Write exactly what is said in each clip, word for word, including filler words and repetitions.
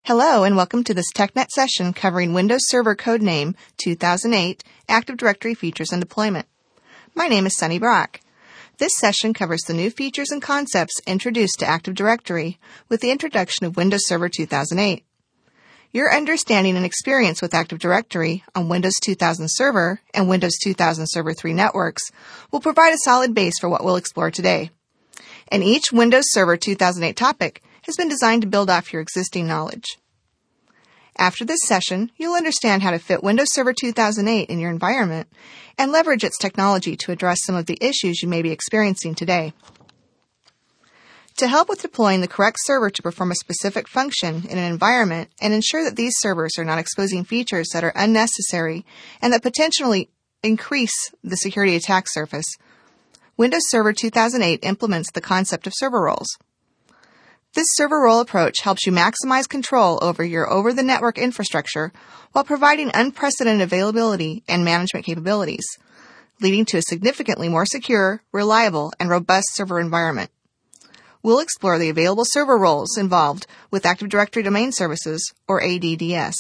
Hello and welcome to this TechNet session covering Windows Server Codename two thousand eight Active Directory Features and Deployment. My name is Sunny Brock. This session covers the new features and concepts introduced to Active Directory with the introduction of Windows Server two thousand eight. Your understanding and experience with Active Directory on Windows two thousand Server and Windows two thousand Server three networks will provide a solid base for what we'll explore today. And each Windows Server two thousand eight topic has been designed to build off your existing knowledge. After this session, you'll understand how to fit Windows Server two thousand eight in your environment and leverage its technology to address some of the issues you may be experiencing today. To help with deploying the correct server to perform a specific function in an environment and ensure that these servers are not exposing features that are unnecessary and that potentially increase the security attack surface, Windows Server two thousand eight implements the concept of server roles. This server role approach helps you maximize control over your over-the-network infrastructure while providing unprecedented availability and management capabilities, leading to a significantly more secure, reliable, and robust server environment. We'll explore the available server roles involved with Active Directory Domain Services, or A D D S.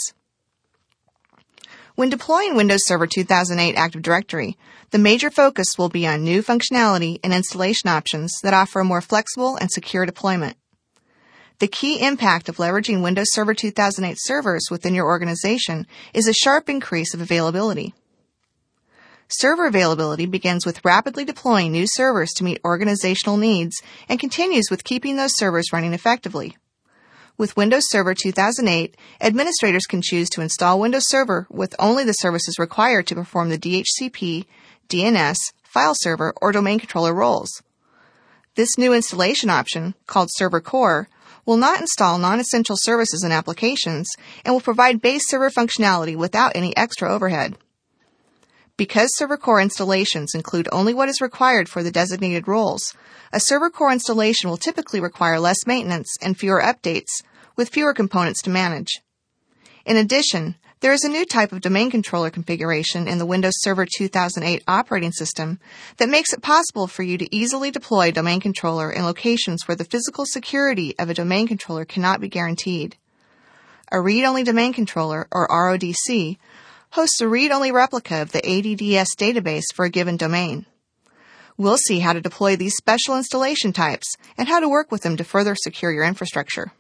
When deploying Windows Server two thousand eight Active Directory, the major focus will be on new functionality and installation options that offer a more flexible and secure deployment. The key impact of leveraging Windows Server two thousand eight servers within your organization is a sharp increase of availability. Server availability begins with rapidly deploying new servers to meet organizational needs and continues with keeping those servers running effectively. With Windows Server two thousand eight, administrators can choose to install Windows Server with only the services required to perform the D H C P, D N S, file server, or domain controller roles. This new installation option, called Server Core, will not install non-essential services and applications and will provide base server functionality without any extra overhead. Because Server Core installations include only what is required for the designated roles, a Server Core installation will typically require less maintenance and fewer updates, with fewer components to manage. In addition, there is a new type of domain controller configuration in the Windows Server two thousand eight operating system that makes it possible for you to easily deploy domain controller in locations where the physical security of a domain controller cannot be guaranteed. A read-only domain controller, or R O D C, hosts a read-only replica of the A D D S database for a given domain. We'll see how to deploy these special installation types and how to work with them to further secure your infrastructure.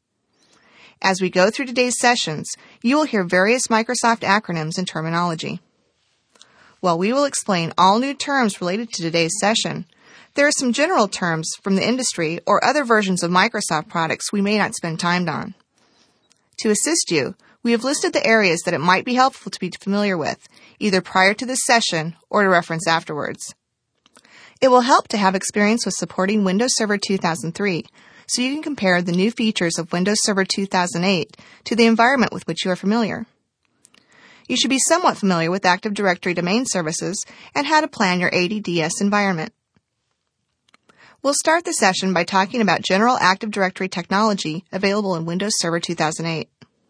As we go through today's sessions, you will hear various Microsoft acronyms and terminology. While we will explain all new terms related to today's session, there are some general terms from the industry or other versions of Microsoft products we may not spend time on. To assist you, we have listed the areas that it might be helpful to be familiar with, either prior to this session or to reference afterwards. It will help to have experience with supporting Windows Server two thousand three, so you can compare the new features of Windows Server two thousand eight to the environment with which you are familiar. You should be somewhat familiar with Active Directory Domain Services and how to plan your A D D S environment. We'll start the session by talking about general Active Directory technology available in Windows Server two thousand eight.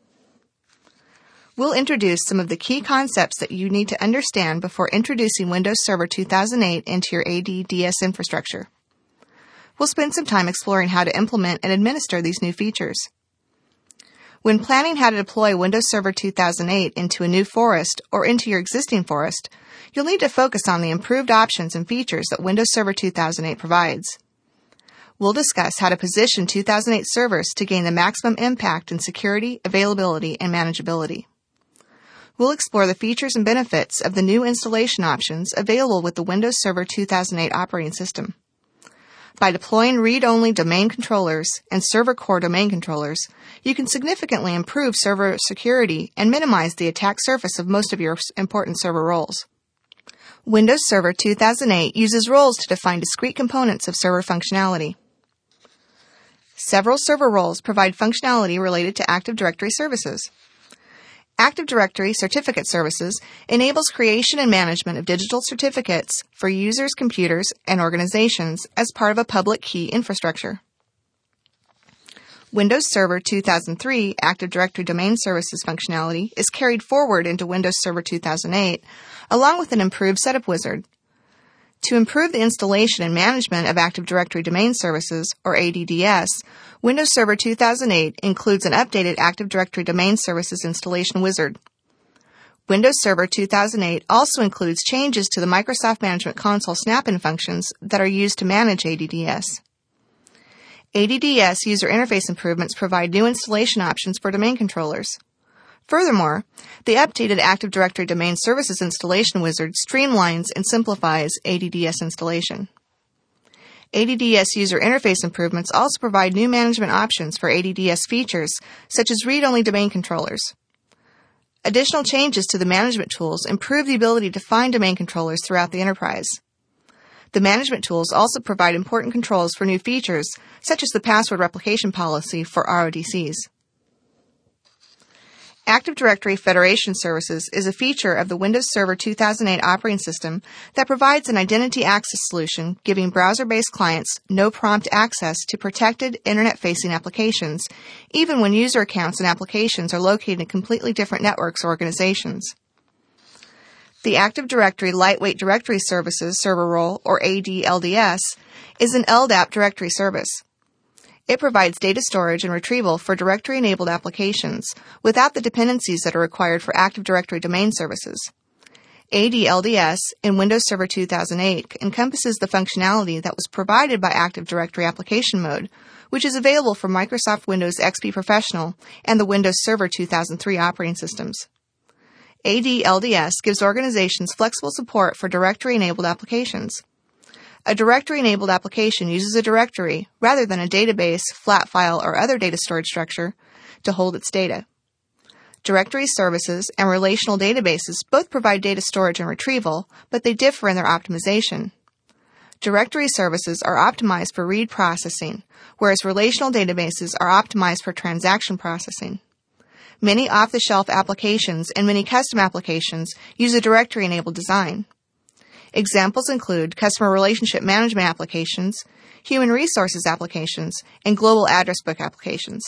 We'll introduce some of the key concepts that you need to understand before introducing Windows Server two thousand eight into your A D D S infrastructure. We'll spend some time exploring how to implement and administer these new features. When planning how to deploy Windows Server two thousand eight into a new forest or into your existing forest, you'll need to focus on the improved options and features that Windows Server two thousand eight provides. We'll discuss how to position two thousand eight servers to gain the maximum impact in security, availability, and manageability. We'll explore the features and benefits of the new installation options available with the Windows Server two thousand eight operating system. By deploying read-only domain controllers and Server Core domain controllers, you can significantly improve server security and minimize the attack surface of most of your important server roles. Windows Server two thousand eight uses roles to define discrete components of server functionality. Several server roles provide functionality related to Active Directory services. Active Directory Certificate Services enables creation and management of digital certificates for users, computers, and organizations as part of a public key infrastructure. Windows Server two thousand three Active Directory Domain Services functionality is carried forward into Windows Server two thousand eight, along with an improved setup wizard. To improve the installation and management of Active Directory Domain Services, or A D D S, Windows Server two thousand eight includes an updated Active Directory Domain Services installation wizard. Windows Server two thousand eight also includes changes to the Microsoft Management Console snap-in functions that are used to manage A D D S. A D D S user interface improvements provide new installation options for domain controllers. Furthermore, the updated Active Directory Domain Services installation wizard streamlines and simplifies A D D S installation. A D D S user interface improvements also provide new management options for A D D S features, such as read-only domain controllers. Additional changes to the management tools improve the ability to find domain controllers throughout the enterprise. The management tools also provide important controls for new features, such as the password replication policy for R O D Cs. Active Directory Federation Services is a feature of the Windows Server two thousand eight operating system that provides an identity access solution giving browser-based clients no-prompt access to protected Internet-facing applications, even when user accounts and applications are located in completely different networks or organizations. The Active Directory Lightweight Directory Services Server Role, or A D L D S, is an L D A P directory service. It provides data storage and retrieval for directory-enabled applications without the dependencies that are required for Active Directory domain services. A D L D S in Windows Server two thousand eight encompasses the functionality that was provided by Active Directory Application Mode, which is available for Microsoft Windows X P Professional and the Windows Server two thousand three operating systems. A D L D S gives organizations flexible support for directory-enabled applications. A directory-enabled application uses a directory rather than a database, flat file, or other data storage structure to hold its data. Directory services and relational databases both provide data storage and retrieval, but they differ in their optimization. Directory services are optimized for read processing, whereas relational databases are optimized for transaction processing. Many off-the-shelf applications and many custom applications use a directory-enabled design. Examples include customer relationship management applications, human resources applications, and global address book applications.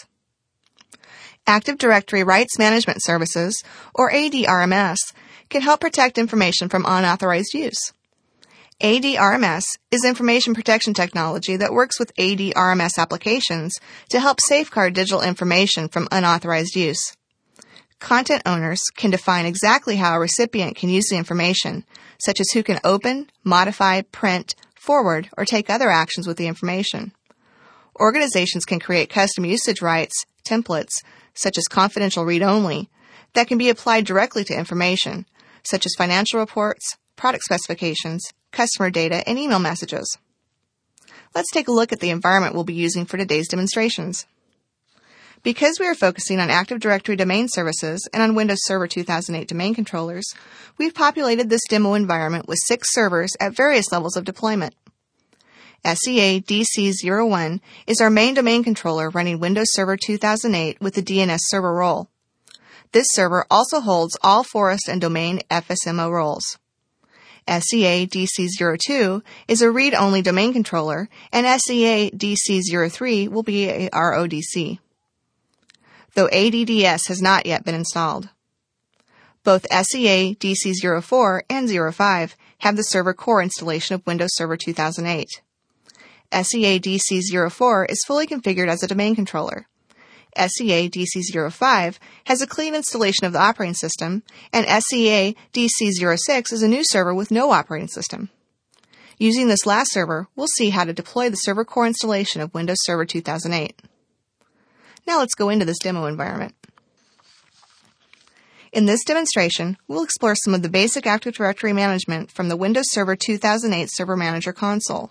Active Directory Rights Management Services, or A D R M S, can help protect information from unauthorized use. A D R M S is information protection technology that works with A D R M S applications to help safeguard digital information from unauthorized use. Content owners can define exactly how a recipient can use the information, such as who can open, modify, print, forward, or take other actions with the information. Organizations can create custom usage rights, templates, such as confidential read-only, that can be applied directly to information, such as financial reports, product specifications, customer data, and email messages. Let's take a look at the environment we'll be using for today's demonstrations. Because we are focusing on Active Directory domain services and on Windows Server two thousand eight domain controllers, we've populated this demo environment with six servers at various levels of deployment. S E A D C zero one is our main domain controller running Windows Server two thousand eight with the D N S server role. This server also holds all Forest and Domain F S M O roles. S E A D C zero two is a read-only domain controller, and S E A D C zero three will be a R O D C. Though A D D S has not yet been installed. Both S E A D C zero four and zero five have the server core installation of Windows Server two thousand eight. S E A D C zero four is fully configured as a domain controller. S E A D C zero five has a clean installation of the operating system, and S E A D C zero six is a new server with no operating system. Using this last server, we'll see how to deploy the server core installation of Windows Server two thousand eight. Now let's go into this demo environment. In this demonstration, we'll explore some of the basic Active Directory management from the Windows Server two thousand eight Server Manager console.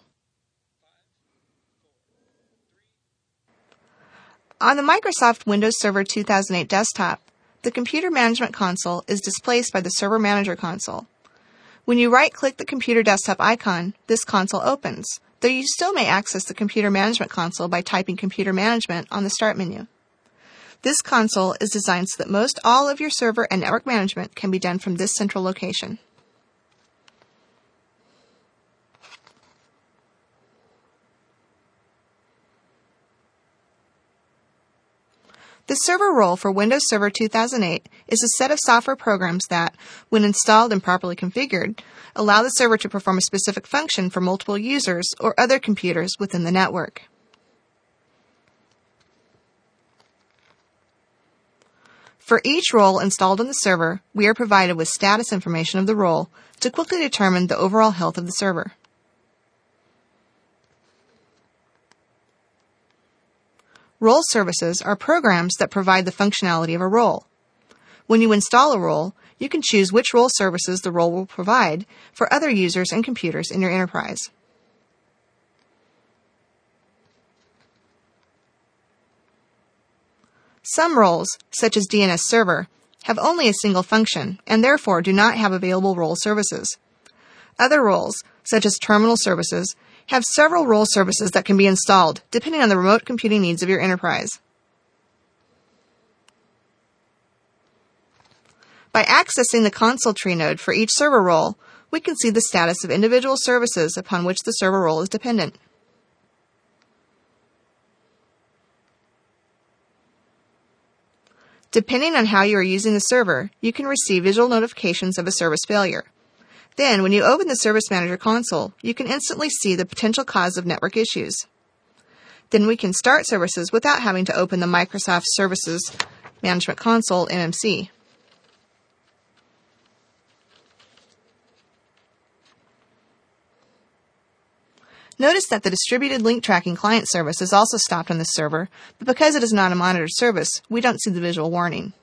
On the Microsoft Windows Server two thousand eight desktop, the Computer Management Console is displaced by the Server Manager console. When you right-click the computer desktop icon, this console opens, though you still may access the Computer Management Console by typing Computer Management on the Start menu. This console is designed so that most all of your server and network management can be done from this central location. The server role for Windows Server two thousand eight is a set of software programs that, when installed and properly configured, allow the server to perform a specific function for multiple users or other computers within the network. For each role installed on the server, we are provided with status information of the role to quickly determine the overall health of the server. Role services are programs that provide the functionality of a role. When you install a role, you can choose which role services the role will provide for other users and computers in your enterprise. Some roles, such as D N S Server, have only a single function and therefore do not have available role services. Other roles, such as Terminal Services, have several role services that can be installed depending on the remote computing needs of your enterprise. By accessing the console tree node for each server role, we can see the status of individual services upon which the server role is dependent. Depending on how you are using the server, you can receive visual notifications of a service failure. Then, when you open the Service Manager console, you can instantly see the potential cause of network issues. Then we can start services without having to open the Microsoft Services Management Console, M M C. Notice that the Distributed Link Tracking Client service is also stopped on this server, but because it is not a monitored service, we don't see the visual warning.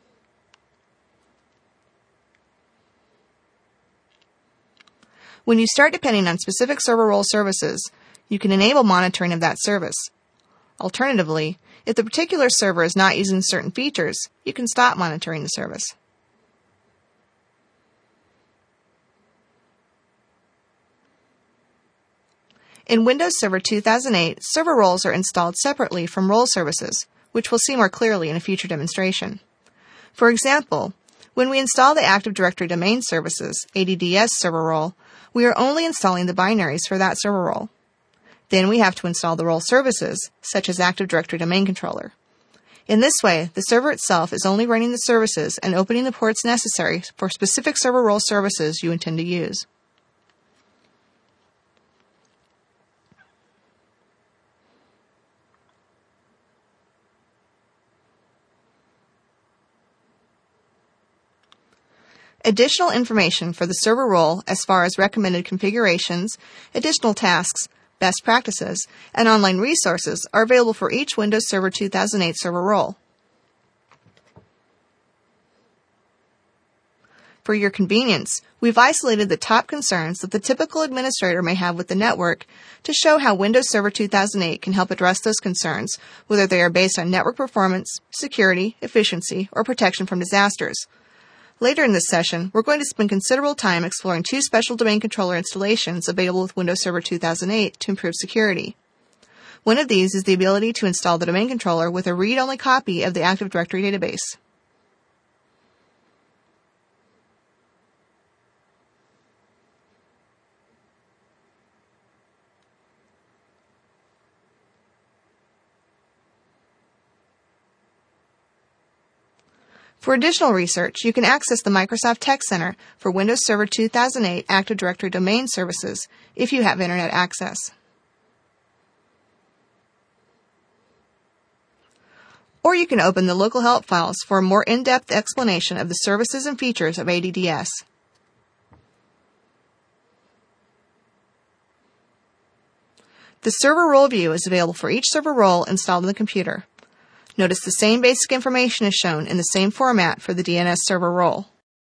When you start depending on specific server role services, you can enable monitoring of that service. Alternatively, if the particular server is not using certain features, you can stop monitoring the service. In Windows Server two thousand eight, server roles are installed separately from role services, which we'll see more clearly in a future demonstration. For example, when we install the Active Directory Domain Services, A D D S server role, we are only installing the binaries for that server role. Then we have to install the role services, such as Active Directory Domain Controller. In this way, the server itself is only running the services and opening the ports necessary for specific server role services you intend to use. Additional information for the server role as far as recommended configurations, additional tasks, best practices, and online resources are available for each Windows Server two thousand eight server role. For your convenience, we've isolated the top concerns that the typical administrator may have with the network to show how Windows Server two thousand eight can help address those concerns, whether they are based on network performance, security, efficiency, or protection from disasters. Later in this session, we're going to spend considerable time exploring two special domain controller installations available with Windows Server two thousand eight to improve security. One of these is the ability to install the domain controller with a read-only copy of the Active Directory database. For additional research, you can access the Microsoft Tech Center for Windows Server two thousand eight Active Directory Domain Services if you have Internet access. Or you can open the local help files for a more in-depth explanation of the services and features of A D D S. The server role view is available for each server role installed on the computer. Notice the same basic information is shown in the same format for the D N S server role.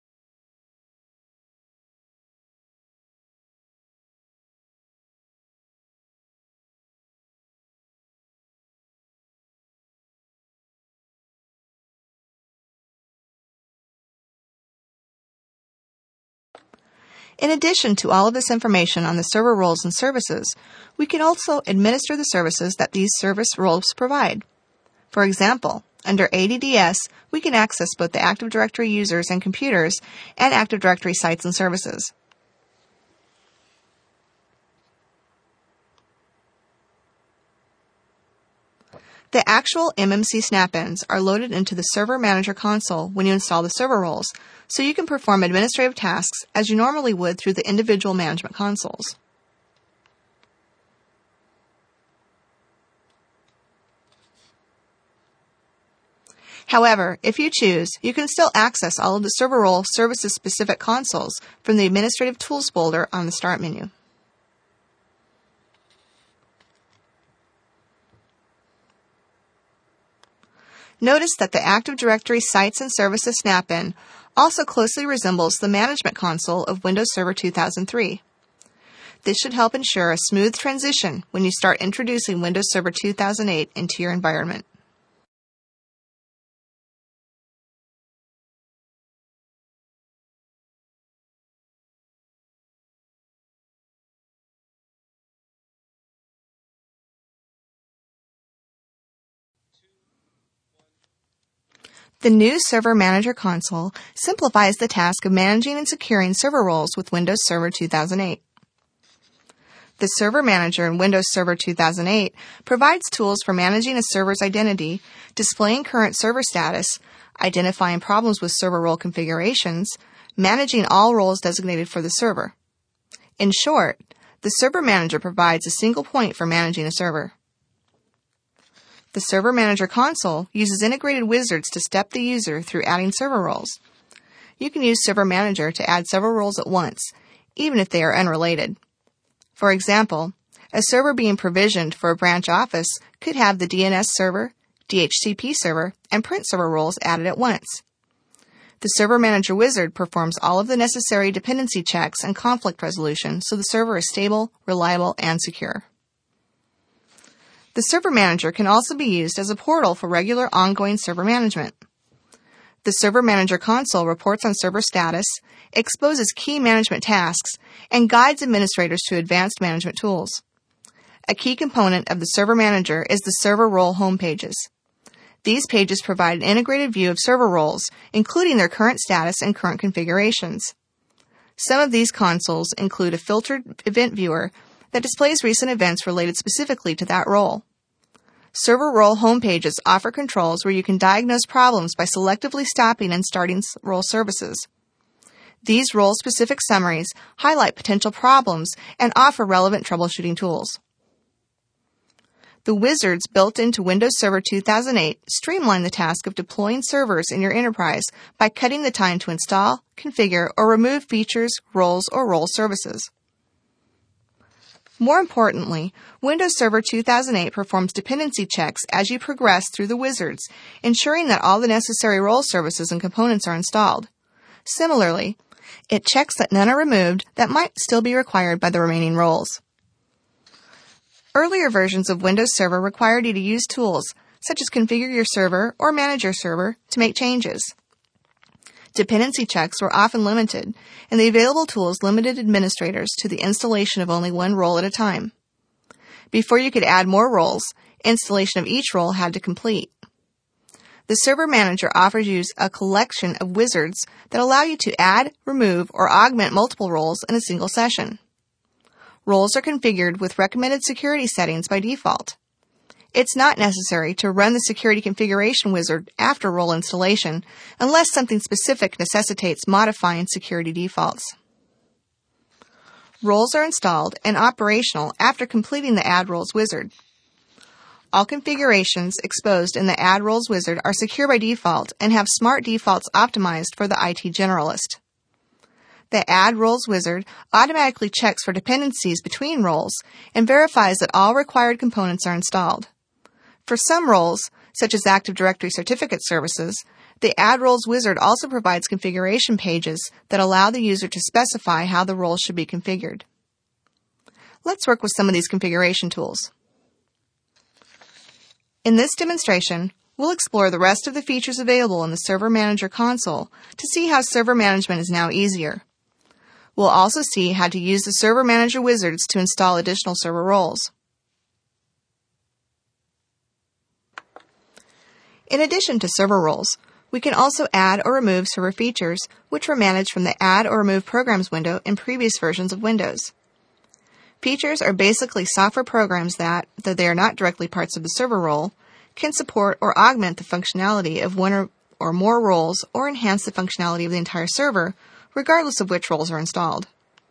In addition to all of this information on the server roles and services, we can also administer the services that these service roles provide. For example, under A D D S, we can access both the Active Directory users and computers and Active Directory sites and services. The actual M M C snap-ins are loaded into the Server Manager console when you install the server roles, so you can perform administrative tasks as you normally would through the individual management consoles. However, if you choose, you can still access all of the server role services-specific consoles from the Administrative Tools folder on the Start menu. Notice that the Active Directory Sites and Services snap-in also closely resembles the Management Console of Windows Server two thousand three. This should help ensure a smooth transition when you start introducing Windows Server two thousand eight into your environment. The new Server Manager console simplifies the task of managing and securing server roles with Windows Server two thousand eight. The Server Manager in Windows Server two thousand eight provides tools for managing a server's identity, displaying current server status, identifying problems with server role configurations, managing all roles designated for the server. In short, the Server Manager provides a single point for managing a server. The Server Manager console uses integrated wizards to step the user through adding server roles. You can use Server Manager to add several roles at once, even if they are unrelated. For example, a server being provisioned for a branch office could have the D N S server, D H C P server, and print server roles added at once. The Server Manager wizard performs all of the necessary dependency checks and conflict resolution so the server is stable, reliable, and secure. The Server Manager can also be used as a portal for regular ongoing server management. The Server Manager console reports on server status, exposes key management tasks, and guides administrators to advanced management tools. A key component of the Server Manager is the server role home pages. These pages provide an integrated view of server roles, including their current status and current configurations. Some of these consoles include a filtered event viewer that displays recent events related specifically to that role. Server role home pages offer controls where you can diagnose problems by selectively stopping and starting role services. These role-specific summaries highlight potential problems and offer relevant troubleshooting tools. The wizards built into Windows Server two thousand eight streamline the task of deploying servers in your enterprise by cutting the time to install, configure, or remove features, roles, or role services. More importantly, Windows Server two thousand eight performs dependency checks as you progress through the wizards, ensuring that all the necessary role services and components are installed. Similarly, it checks that none are removed that might still be required by the remaining roles. Earlier versions of Windows Server required you to use tools, such as Configure Your Server or Manage Your Server, to make changes. Dependency checks were often limited, and the available tools limited administrators to the installation of only one role at a time. Before you could add more roles, installation of each role had to complete. The Server Manager offers you a collection of wizards that allow you to add, remove, or augment multiple roles in a single session. Roles are configured with recommended security settings by default. It's not necessary to run the Security Configuration Wizard after role installation unless something specific necessitates modifying security defaults. Roles are installed and operational after completing the Add Roles wizard. All configurations exposed in the Add Roles wizard are secure by default and have smart defaults optimized for the I T generalist. The Add Roles wizard automatically checks for dependencies between roles and verifies that all required components are installed. For some roles, such as Active Directory Certificate Services, the Add Roles wizard also provides configuration pages that allow the user to specify how the roles should be configured. Let's work with some of these configuration tools. In this demonstration, we'll explore the rest of the features available in the Server Manager console to see how server management is now easier. We'll also see how to use the Server Manager wizards to install additional server roles. In addition to server roles, we can also add or remove server features, which were managed from the Add or Remove Programs window in previous versions of Windows. Features are basically software programs that, though they are not directly parts of the server role, can support or augment the functionality of one or, or more roles or enhance the functionality of the entire server, regardless of which roles are installed.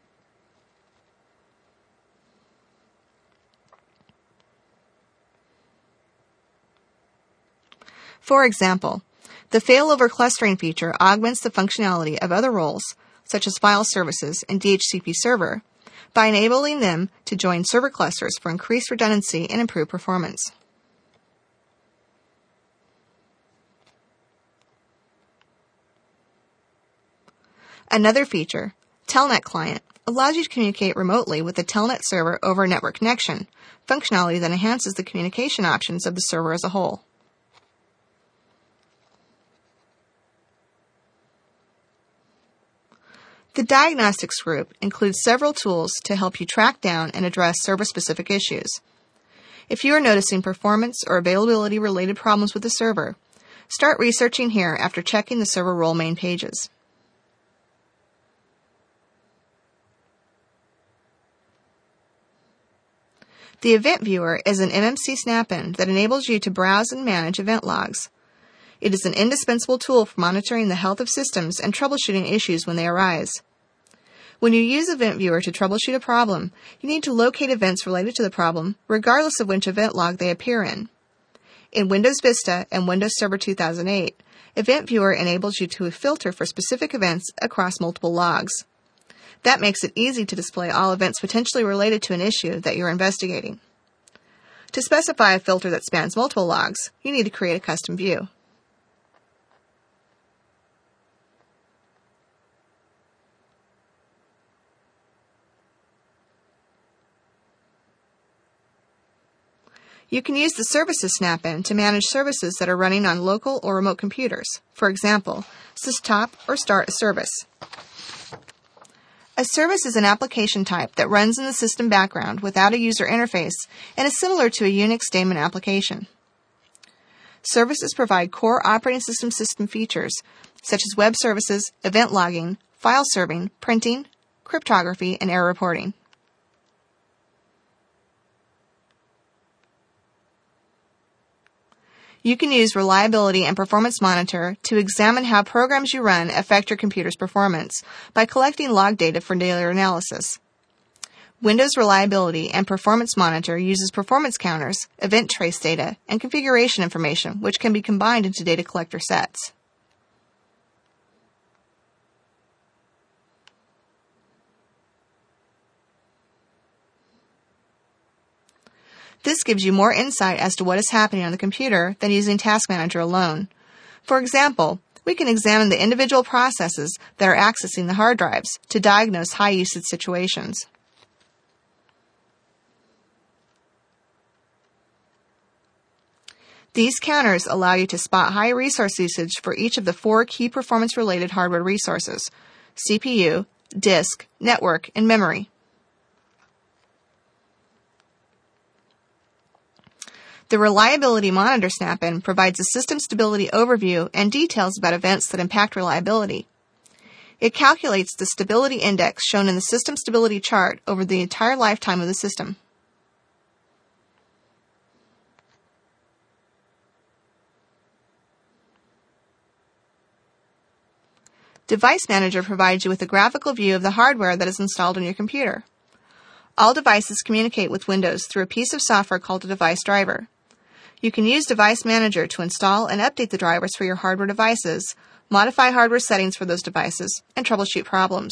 For example, the failover clustering feature augments the functionality of other roles, such as file services and D H C P server, by enabling them to join server clusters for increased redundancy and improved performance. Another feature, Telnet Client, allows you to communicate remotely with the Telnet server over a network connection, functionality that enhances the communication options of the server as a whole. The Diagnostics Group includes several tools to help you track down and address server-specific issues. If you are noticing performance or availability-related problems with the server, start researching here after checking the server role main pages. The Event Viewer is an M M C snap-in that enables you to browse and manage event logs. It is an indispensable tool for monitoring the health of systems and troubleshooting issues when they arise. When you use Event Viewer to troubleshoot a problem, you need to locate events related to the problem, regardless of which event log they appear in. In Windows Vista and Windows Server two thousand eight, Event Viewer enables you to filter for specific events across multiple logs. That makes it easy to display all events potentially related to an issue that you're investigating. To specify a filter that spans multiple logs, you need to create a custom view. You can use the Services snap-in to manage services that are running on local or remote computers. For example, systop or start a service. A service is an application type that runs in the system background without a user interface and is similar to a Unix daemon application. Services provide core operating system system features such as web services, event logging, file serving, printing, cryptography, and error reporting. You can use Reliability and Performance Monitor to examine how programs you run affect your computer's performance by collecting log data for daily analysis. Windows Reliability and Performance Monitor uses performance counters, event trace data, and configuration information, which can be combined into data collector sets. This gives you more insight as to what is happening on the computer than using Task Manager alone. For example, we can examine the individual processes that are accessing the hard drives to diagnose high-usage situations. These counters allow you to spot high resource usage for each of the four key performance-related hardware resources: C P U, disk, network, and memory. The Reliability Monitor snap-in provides a system stability overview and details about events that impact reliability. It calculates the stability index shown in the system stability chart over the entire lifetime of the system. Device Manager provides you with a graphical view of the hardware that is installed on your computer. All devices communicate with Windows through a piece of software called a device driver. You can use Device Manager to install and update the drivers for your hardware devices, modify hardware settings for those devices, and troubleshoot problems.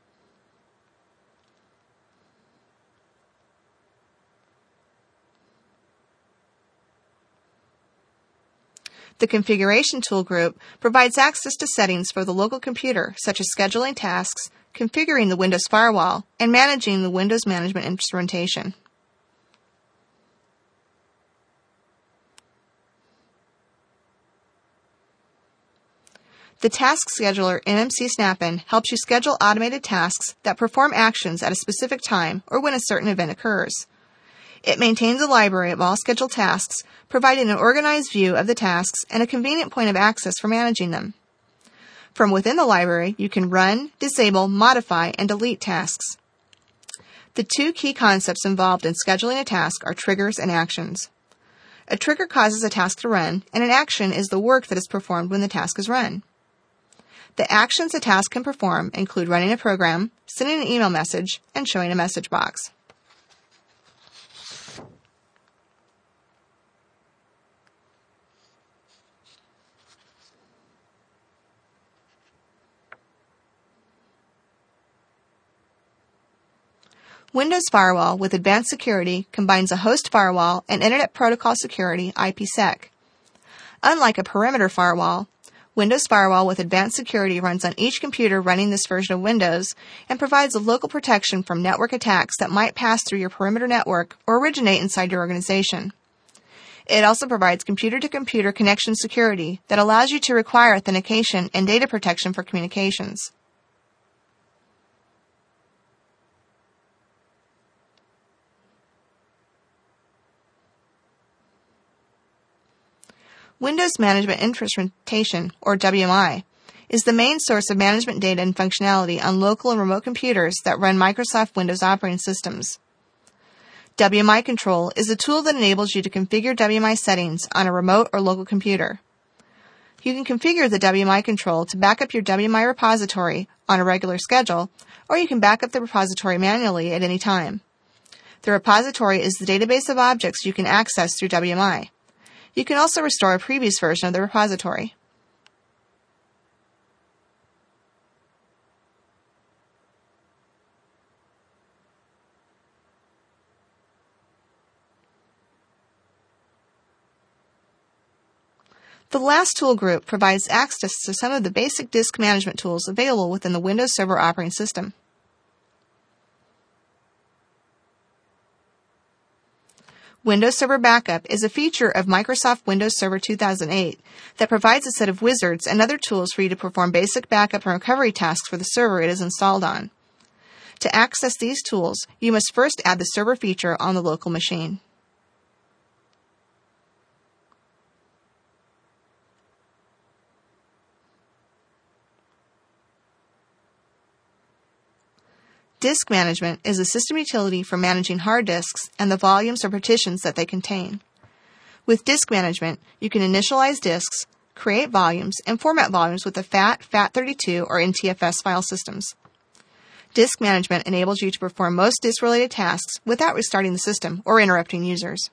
The Configuration Tool group provides access to settings for the local computer, such as scheduling tasks, configuring the Windows firewall, and managing the Windows management instrumentation. The Task Scheduler M M C snap-in helps you schedule automated tasks that perform actions at a specific time or when a certain event occurs. It maintains a library of all scheduled tasks, providing an organized view of the tasks and a convenient point of access for managing them. From within the library, you can run, disable, modify, and delete tasks. The two key concepts involved in scheduling a task are triggers and actions. A trigger causes a task to run, and an action is the work that is performed when the task is run. The actions a task can perform include running a program, sending an email message, and showing a message box. Windows Firewall with Advanced Security combines a host firewall and Internet Protocol Security I P sec. Unlike a perimeter firewall, Windows Firewall with Advanced Security runs on each computer running this version of Windows and provides a local protection from network attacks that might pass through your perimeter network or originate inside your organization. It also provides computer-to-computer connection security that allows you to require authentication and data protection for communications. Windows Management Instrumentation, or W M I, is the main source of management data and functionality on local and remote computers that run Microsoft Windows operating systems. W M I Control is a tool that enables you to configure W M I settings on a remote or local computer. You can configure the W M I Control to back up your W M I repository on a regular schedule, or you can back up the repository manually at any time. The repository is the database of objects you can access through W M I. You can also restore a previous version of the repository. The last tool group provides access to some of the basic disk management tools available within the Windows Server operating system. Windows Server Backup is a feature of Microsoft Windows Server two thousand eight that provides a set of wizards and other tools for you to perform basic backup and recovery tasks for the server it is installed on. To access these tools, you must first add the server feature on the local machine. Disk management is a system utility for managing hard disks and the volumes or partitions that they contain. With disk management, you can initialize disks, create volumes, and format volumes with the F A T, F A T thirty-two, or N T F S file systems. Disk management enables you to perform most disk-related tasks without restarting the system or interrupting users.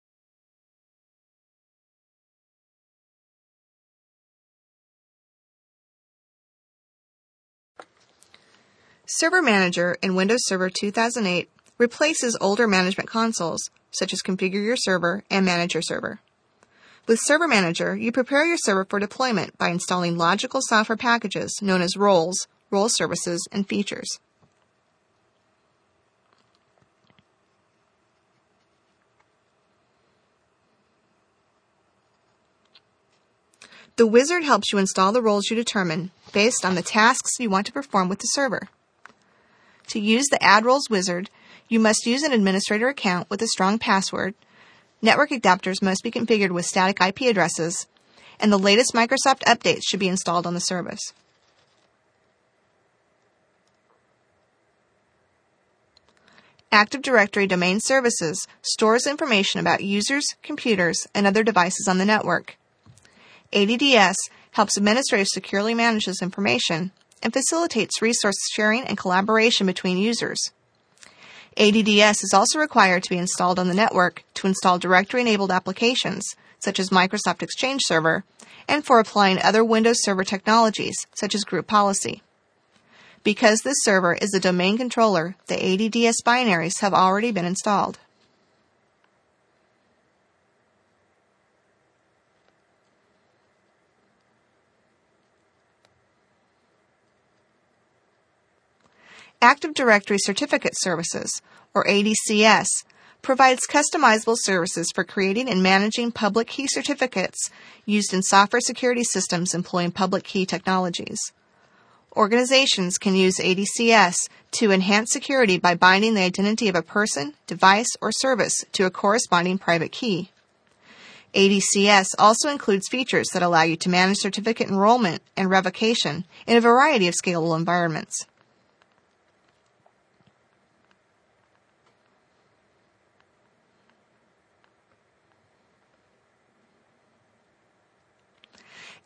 Server Manager in Windows Server two thousand eight replaces older management consoles, such as Configure Your Server and Manage Your Server. With Server Manager, you prepare your server for deployment by installing logical software packages known as roles, role services, and features. The wizard helps you install the roles you determine based on the tasks you want to perform with the server. To use the Add Roles wizard, you must use an administrator account with a strong password, network adapters must be configured with static I P addresses, and the latest Microsoft updates should be installed on the service. Active Directory Domain Services stores information about users, computers, and other devices on the network. A D D S helps administrators securely manage this information and facilitates resource sharing and collaboration between users. A D D S is also required to be installed on the network to install directory-enabled applications, such as Microsoft Exchange Server, and for applying other Windows Server technologies, such as group policy. Because this server is a domain controller, the A D D S binaries have already been installed. Active Directory Certificate Services, or A D C S, provides customizable services for creating and managing public key certificates used in software security systems employing public key technologies. Organizations can use A D C S to enhance security by binding the identity of a person, device, or service to a corresponding private key. A D C S also includes features that allow you to manage certificate enrollment and revocation in a variety of scalable environments.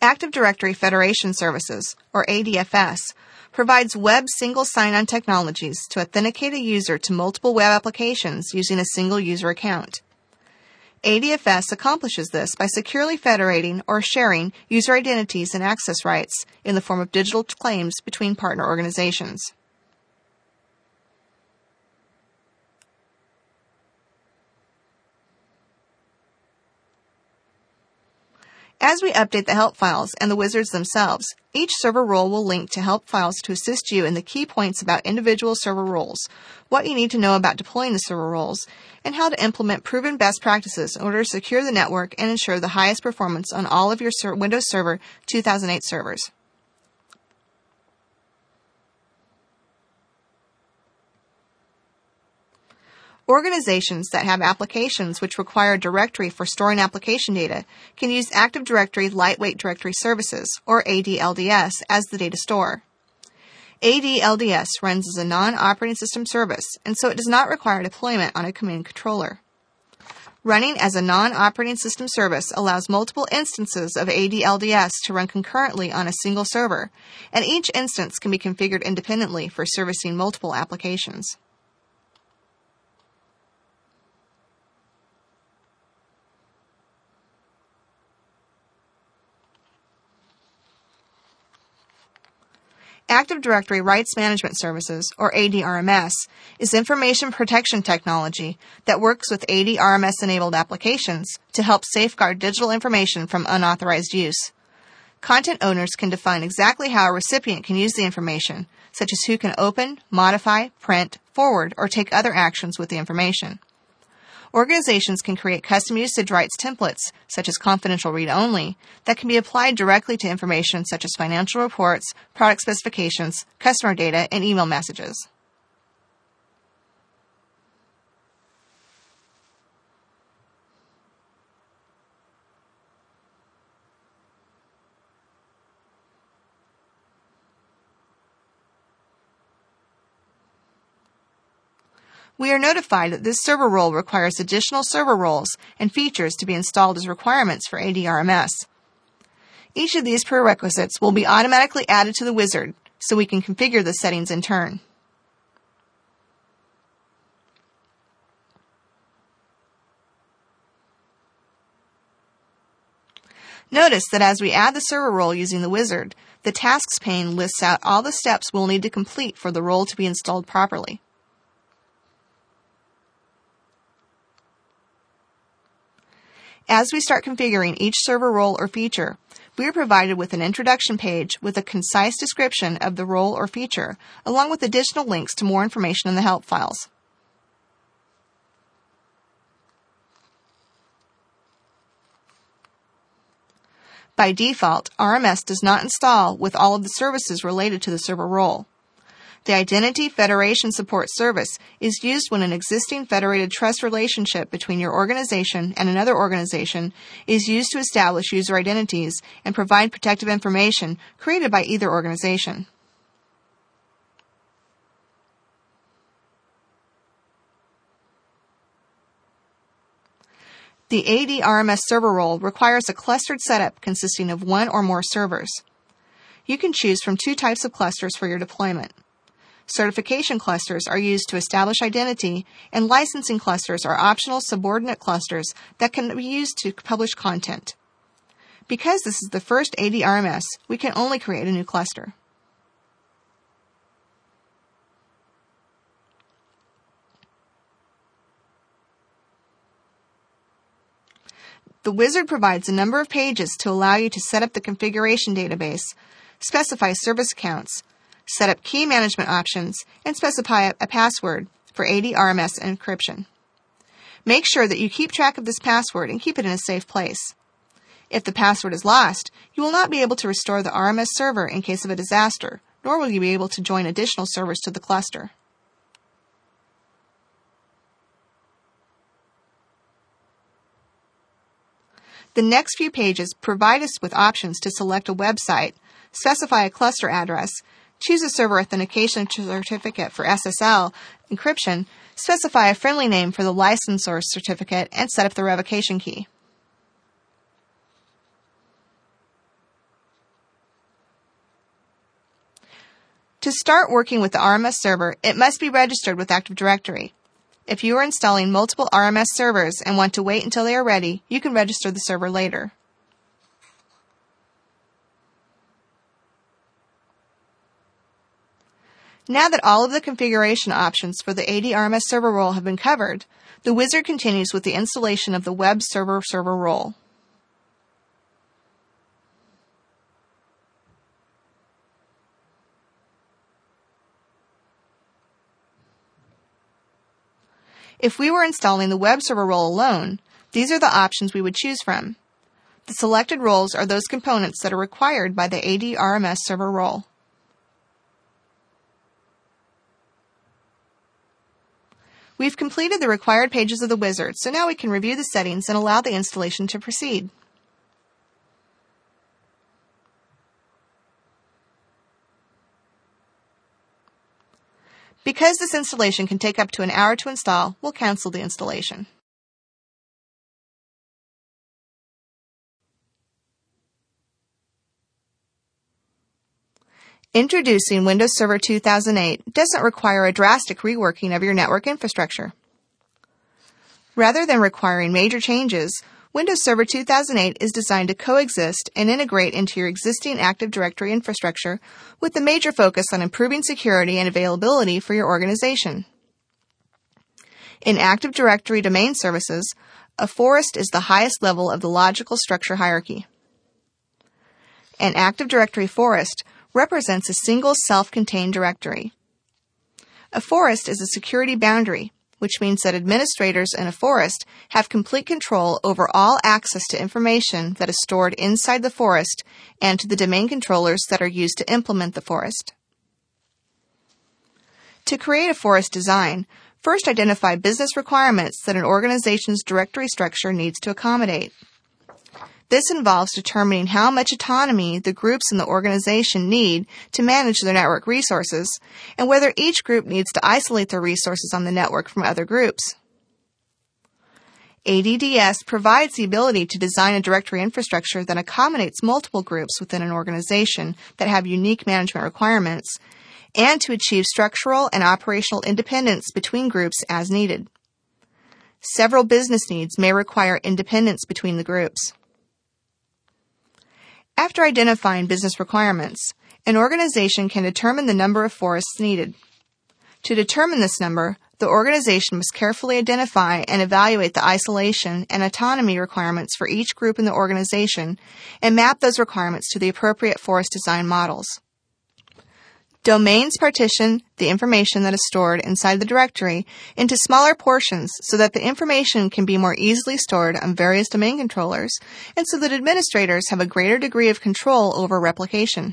Active Directory Federation Services, or A D F S, provides web single sign-on technologies to authenticate a user to multiple web applications using a single user account. A D F S accomplishes this by securely federating or sharing user identities and access rights in the form of digital claims between partner organizations. As we update the help files and the wizards themselves, each server role will link to help files to assist you in the key points about individual server roles, what you need to know about deploying the server roles, and how to implement proven best practices in order to secure the network and ensure the highest performance on all of your Windows Server two thousand eight servers. Organizations that have applications which require a directory for storing application data can use Active Directory Lightweight Directory Services, or A D L D S, as the data store. A D L D S runs as a non-operating system service, and so it does not require deployment on a command controller. Running as a non-operating system service allows multiple instances of A D L D S to run concurrently on a single server, and each instance can be configured independently for servicing multiple applications. Active Directory Rights Management Services, or A D R M S, is information protection technology that works with A D R M S-enabled applications to help safeguard digital information from unauthorized use. Content owners can define exactly how a recipient can use the information, such as who can open, modify, print, forward, or take other actions with the information. Organizations can create custom usage rights templates, such as confidential read-only, that can be applied directly to information such as financial reports, product specifications, customer data, and email messages. We are notified that this server role requires additional server roles and features to be installed as requirements for A D R M S. Each of these prerequisites will be automatically added to the wizard, so we can configure the settings in turn. Notice that as we add the server role using the wizard, the Tasks pane lists out all the steps we'll need to complete for the role to be installed properly. As we start configuring each server role or feature, we are provided with an introduction page with a concise description of the role or feature, along with additional links to more information in the help files. By default, R M S does not install with all of the services related to the server role. The Identity Federation Support Service is used when an existing federated trust relationship between your organization and another organization is used to establish user identities and provide protective information created by either organization. The A D R M S server role requires a clustered setup consisting of one or more servers. You can choose from two types of clusters for your deployment. Certification clusters are used to establish identity, and licensing clusters are optional subordinate clusters that can be used to publish content. Because this is the first A D R M S, we can only create a new cluster. The wizard provides a number of pages to allow you to set up the configuration database, specify service accounts, set up key management options, and specify a password for A D R M S encryption. Make sure that you keep track of this password and keep it in a safe place. If the password is lost, you will not be able to restore the R M S server in case of a disaster, nor will you be able to join additional servers to the cluster. The next few pages provide us with options to select a website, specify a cluster address, choose a server authentication certificate for S S L encryption, specify a friendly name for the licensor certificate, and set up the revocation key. To start working with the R M S server, it must be registered with Active Directory. If you are installing multiple R M S servers and want to wait until they are ready, you can register the server later. Now that all of the configuration options for the A D R M S server role have been covered, the wizard continues with the installation of the web server server role. If we were installing the web server role alone, these are the options we would choose from. The selected roles are those components that are required by the A D R M S server role. We've completed the required pages of the wizard, so now we can review the settings and allow the installation to proceed. Because this installation can take up to an hour to install, we'll cancel the installation. Introducing Windows Server two thousand eight doesn't require a drastic reworking of your network infrastructure. Rather than requiring major changes, Windows Server two thousand eight is designed to coexist and integrate into your existing Active Directory infrastructure with the major focus on improving security and availability for your organization. In Active Directory domain services, a forest is the highest level of the logical structure hierarchy. An Active Directory forest represents a single self-contained directory. A forest is a security boundary, which means that administrators in a forest have complete control over all access to information that is stored inside the forest and to the domain controllers that are used to implement the forest. To create a forest design, first identify business requirements that an organization's directory structure needs to accommodate. This involves determining how much autonomy the groups in the organization need to manage their network resources, and whether each group needs to isolate their resources on the network from other groups. A D D S provides the ability to design a directory infrastructure that accommodates multiple groups within an organization that have unique management requirements, and to achieve structural and operational independence between groups as needed. Several business needs may require independence between the groups. After identifying business requirements, an organization can determine the number of forests needed. To determine this number, the organization must carefully identify and evaluate the isolation and autonomy requirements for each group in the organization and map those requirements to the appropriate forest design models. Domains partition the information that is stored inside the directory into smaller portions so that the information can be more easily stored on various domain controllers and so that administrators have a greater degree of control over replication.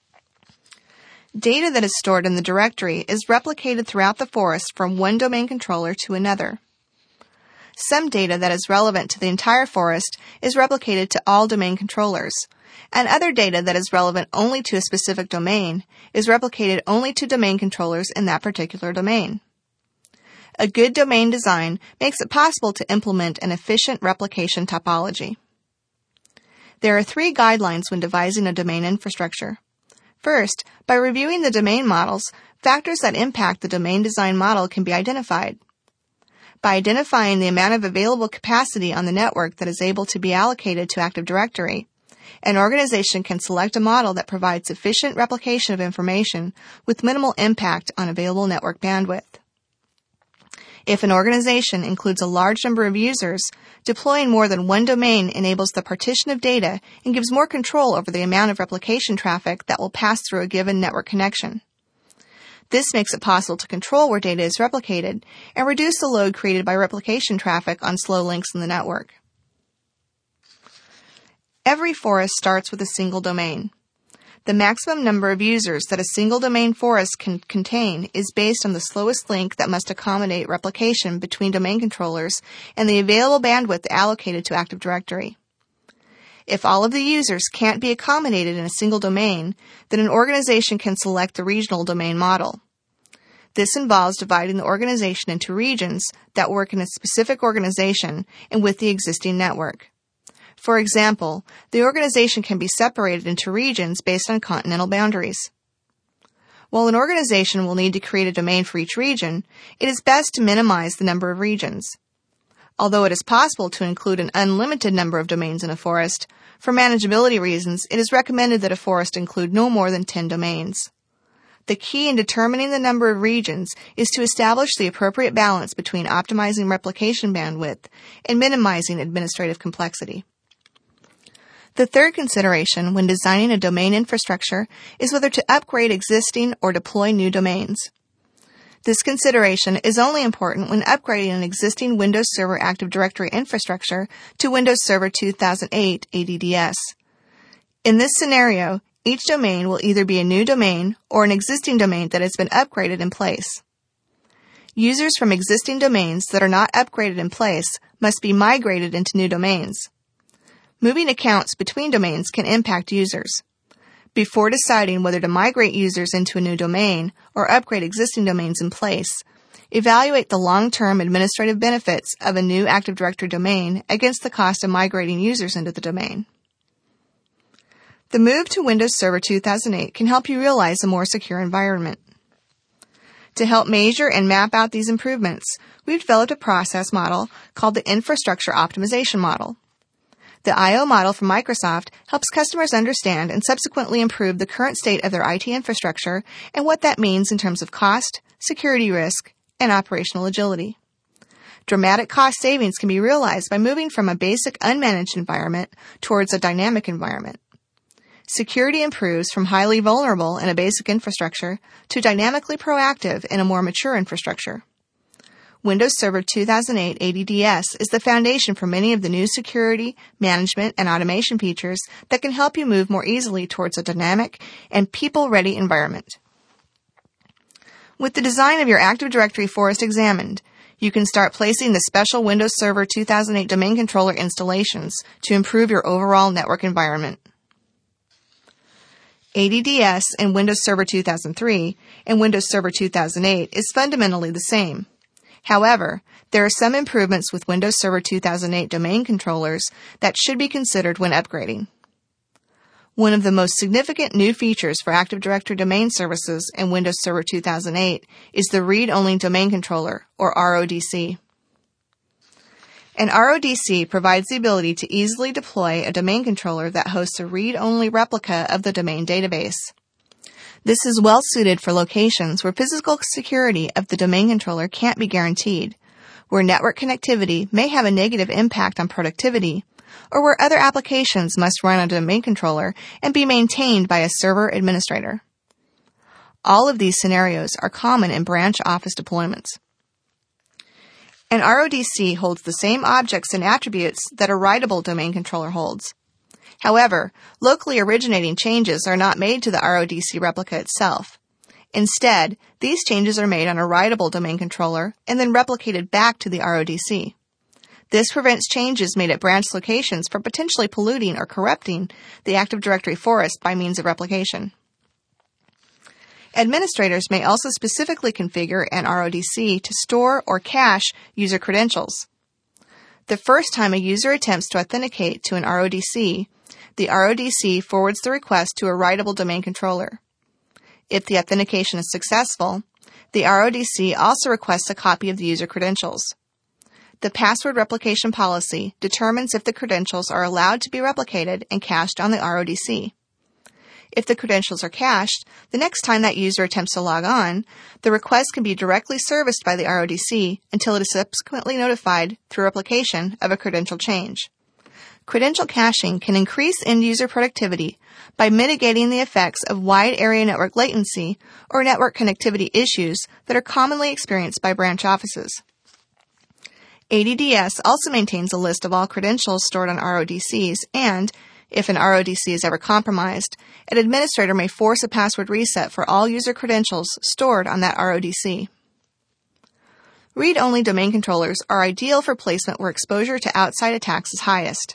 Data that is stored in the directory is replicated throughout the forest from one domain controller to another. Some data that is relevant to the entire forest is replicated to all domain controllers, and other data that is relevant only to a specific domain is replicated only to domain controllers in that particular domain. A good domain design makes it possible to implement an efficient replication topology. There are three guidelines when devising a domain infrastructure. First, by reviewing the domain models, factors that impact the domain design model can be identified. By identifying the amount of available capacity on the network that is able to be allocated to Active Directory, an organization can select a model that provides efficient replication of information with minimal impact on available network bandwidth. If an organization includes a large number of users, deploying more than one domain enables the partition of data and gives more control over the amount of replication traffic that will pass through a given network connection. This makes it possible to control where data is replicated and reduce the load created by replication traffic on slow links in the network. Every forest starts with a single domain. The maximum number of users that a single domain forest can contain is based on the slowest link that must accommodate replication between domain controllers and the available bandwidth allocated to Active Directory. If all of the users can't be accommodated in a single domain, then an organization can select the regional domain model. This involves dividing the organization into regions that work in a specific organization and with the existing network. For example, the organization can be separated into regions based on continental boundaries. While an organization will need to create a domain for each region, it is best to minimize the number of regions. Although it is possible to include an unlimited number of domains in a forest, for manageability reasons, it is recommended that a forest include no more than ten domains. The key in determining the number of regions is to establish the appropriate balance between optimizing replication bandwidth and minimizing administrative complexity. The third consideration when designing a domain infrastructure is whether to upgrade existing or deploy new domains. This consideration is only important when upgrading an existing Windows Server Active Directory infrastructure to Windows Server two thousand eight A D D S. In this scenario, each domain will either be a new domain or an existing domain that has been upgraded in place. Users from existing domains that are not upgraded in place must be migrated into new domains. Moving accounts between domains can impact users. Before deciding whether to migrate users into a new domain or upgrade existing domains in place, evaluate the long-term administrative benefits of a new Active Directory domain against the cost of migrating users into the domain. The move to Windows Server two thousand eight can help you realize a more secure environment. To help measure and map out these improvements, we've developed a process model called the Infrastructure Optimization Model. The I O model from Microsoft helps customers understand and subsequently improve the current state of their I T infrastructure and what that means in terms of cost, security risk, and operational agility. Dramatic cost savings can be realized by moving from a basic unmanaged environment towards a dynamic environment. Security improves from highly vulnerable in a basic infrastructure to dynamically proactive in a more mature infrastructure. Windows Server two thousand eight A D D S is the foundation for many of the new security, management, and automation features that can help you move more easily towards a dynamic and people-ready environment. With the design of your Active Directory forest examined, you can start placing the special Windows Server two thousand eight domain controller installations to improve your overall network environment. A D D S in Windows Server two thousand three and Windows Server two thousand eight is fundamentally the same. However, there are some improvements with Windows Server two thousand eight domain controllers that should be considered when upgrading. One of the most significant new features for Active Directory domain services in Windows Server two thousand eight is the Read-Only Domain Controller, or R O D C. An R O D C provides the ability to easily deploy a domain controller that hosts a read-only replica of the domain database. This is well suited for locations where physical security of the domain controller can't be guaranteed, where network connectivity may have a negative impact on productivity, or where other applications must run on a domain controller and be maintained by a server administrator. All of these scenarios are common in branch office deployments. An R O D C holds the same objects and attributes that a writable domain controller holds. However, locally originating changes are not made to the R O D C replica itself. Instead, these changes are made on a writable domain controller and then replicated back to the R O D C. This prevents changes made at branch locations from potentially polluting or corrupting the Active Directory forest by means of replication. Administrators may also specifically configure an R O D C to store or cache user credentials. The first time a user attempts to authenticate to an R O D C, the R O D C forwards the request to a writable domain controller. If the authentication is successful, the R O D C also requests a copy of the user credentials. The password replication policy determines if the credentials are allowed to be replicated and cached on the R O D C. If the credentials are cached, the next time that user attempts to log on, the request can be directly serviced by the R O D C until it is subsequently notified through replication of a credential change. Credential caching can increase end-user productivity by mitigating the effects of wide area network latency or network connectivity issues that are commonly experienced by branch offices. A D D S also maintains a list of all credentials stored on R O D Cs and, if an R O D C is ever compromised, an administrator may force a password reset for all user credentials stored on that R O D C. Read-only domain controllers are ideal for placement where exposure to outside attacks is highest.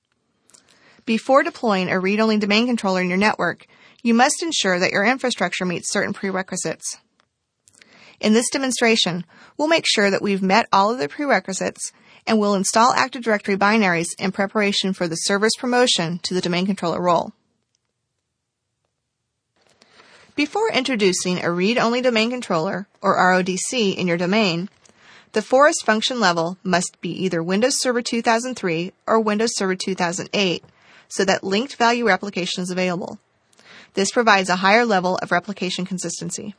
Before deploying a read-only domain controller in your network, you must ensure that your infrastructure meets certain prerequisites. In this demonstration, we'll make sure that we've met all of the prerequisites and we'll install Active Directory binaries in preparation for the server's promotion to the domain controller role. Before introducing a read-only domain controller, or R O D C, in your domain, the Forest function level must be either Windows Server two thousand three or Windows Server two thousand eight so that linked value replication is available. This provides a higher level of replication consistency.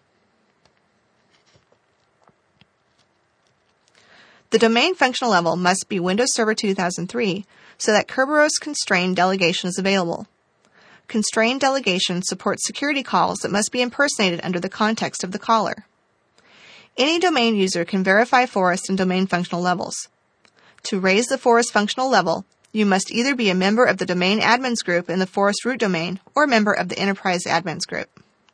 The domain functional level must be Windows Server two thousand three so that Kerberos constrained delegation is available. Constrained delegation supports security calls that must be impersonated under the context of the caller. Any domain user can verify Forest and domain functional levels. To raise the Forest functional level, you must either be a member of the domain admins group in the Forest root domain or a member of the enterprise admins group.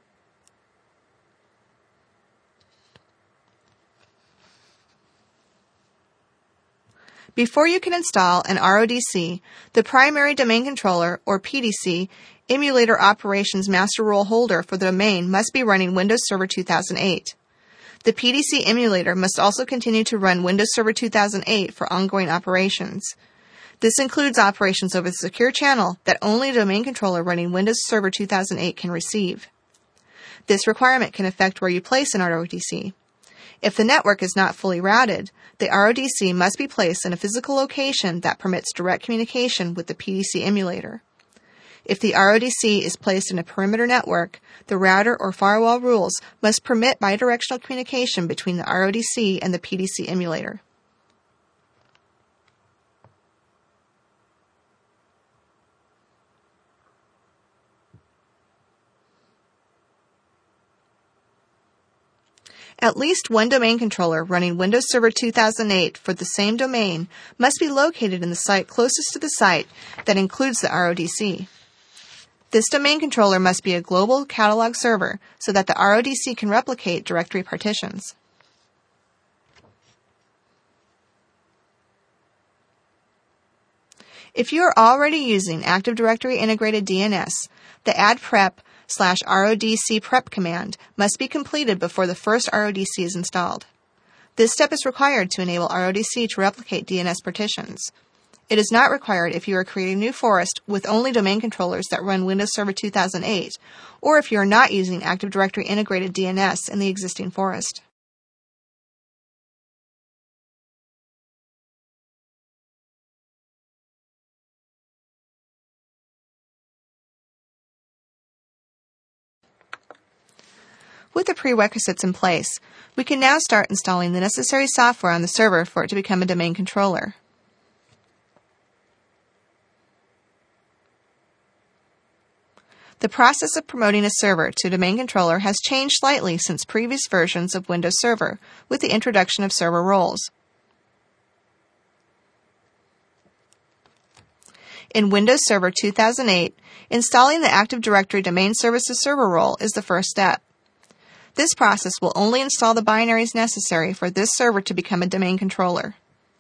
Before you can install an R O D C, the primary domain controller, or P D C, emulator operations master role holder for the domain must be running Windows Server two thousand eight. The P D C emulator must also continue to run Windows Server two thousand eight for ongoing operations. This includes operations over the secure channel that only a domain controller running Windows Server two thousand eight can receive. This requirement can affect where you place an R O D C. If the network is not fully routed, the R O D C must be placed in a physical location that permits direct communication with the P D C emulator. If the R O D C is placed in a perimeter network, the router or firewall rules must permit bidirectional communication between the R O D C and the P D C emulator. At least one domain controller running Windows Server two thousand eight for the same domain must be located in the site closest to the site that includes the R O D C. This domain controller must be a global catalog server so that the R O D C can replicate directory partitions. If you are already using Active Directory Integrated D N S, the adprep slash R O D C prep command must be completed before the first R O D C is installed. This step is required to enable R O D C to replicate D N S partitions. It is not required if you are creating new Forest with only domain controllers that run Windows Server two thousand eight, or if you are not using Active Directory Integrated D N S in the existing Forest. With the prerequisites in place, we can now start installing the necessary software on the server for it to become a domain controller. The process of promoting a server to a domain controller has changed slightly since previous versions of Windows Server, with the introduction of server roles. In Windows Server two thousand eight, installing the Active Directory Domain Services server role is the first step. This process will only install the binaries necessary for this server to become a domain controller.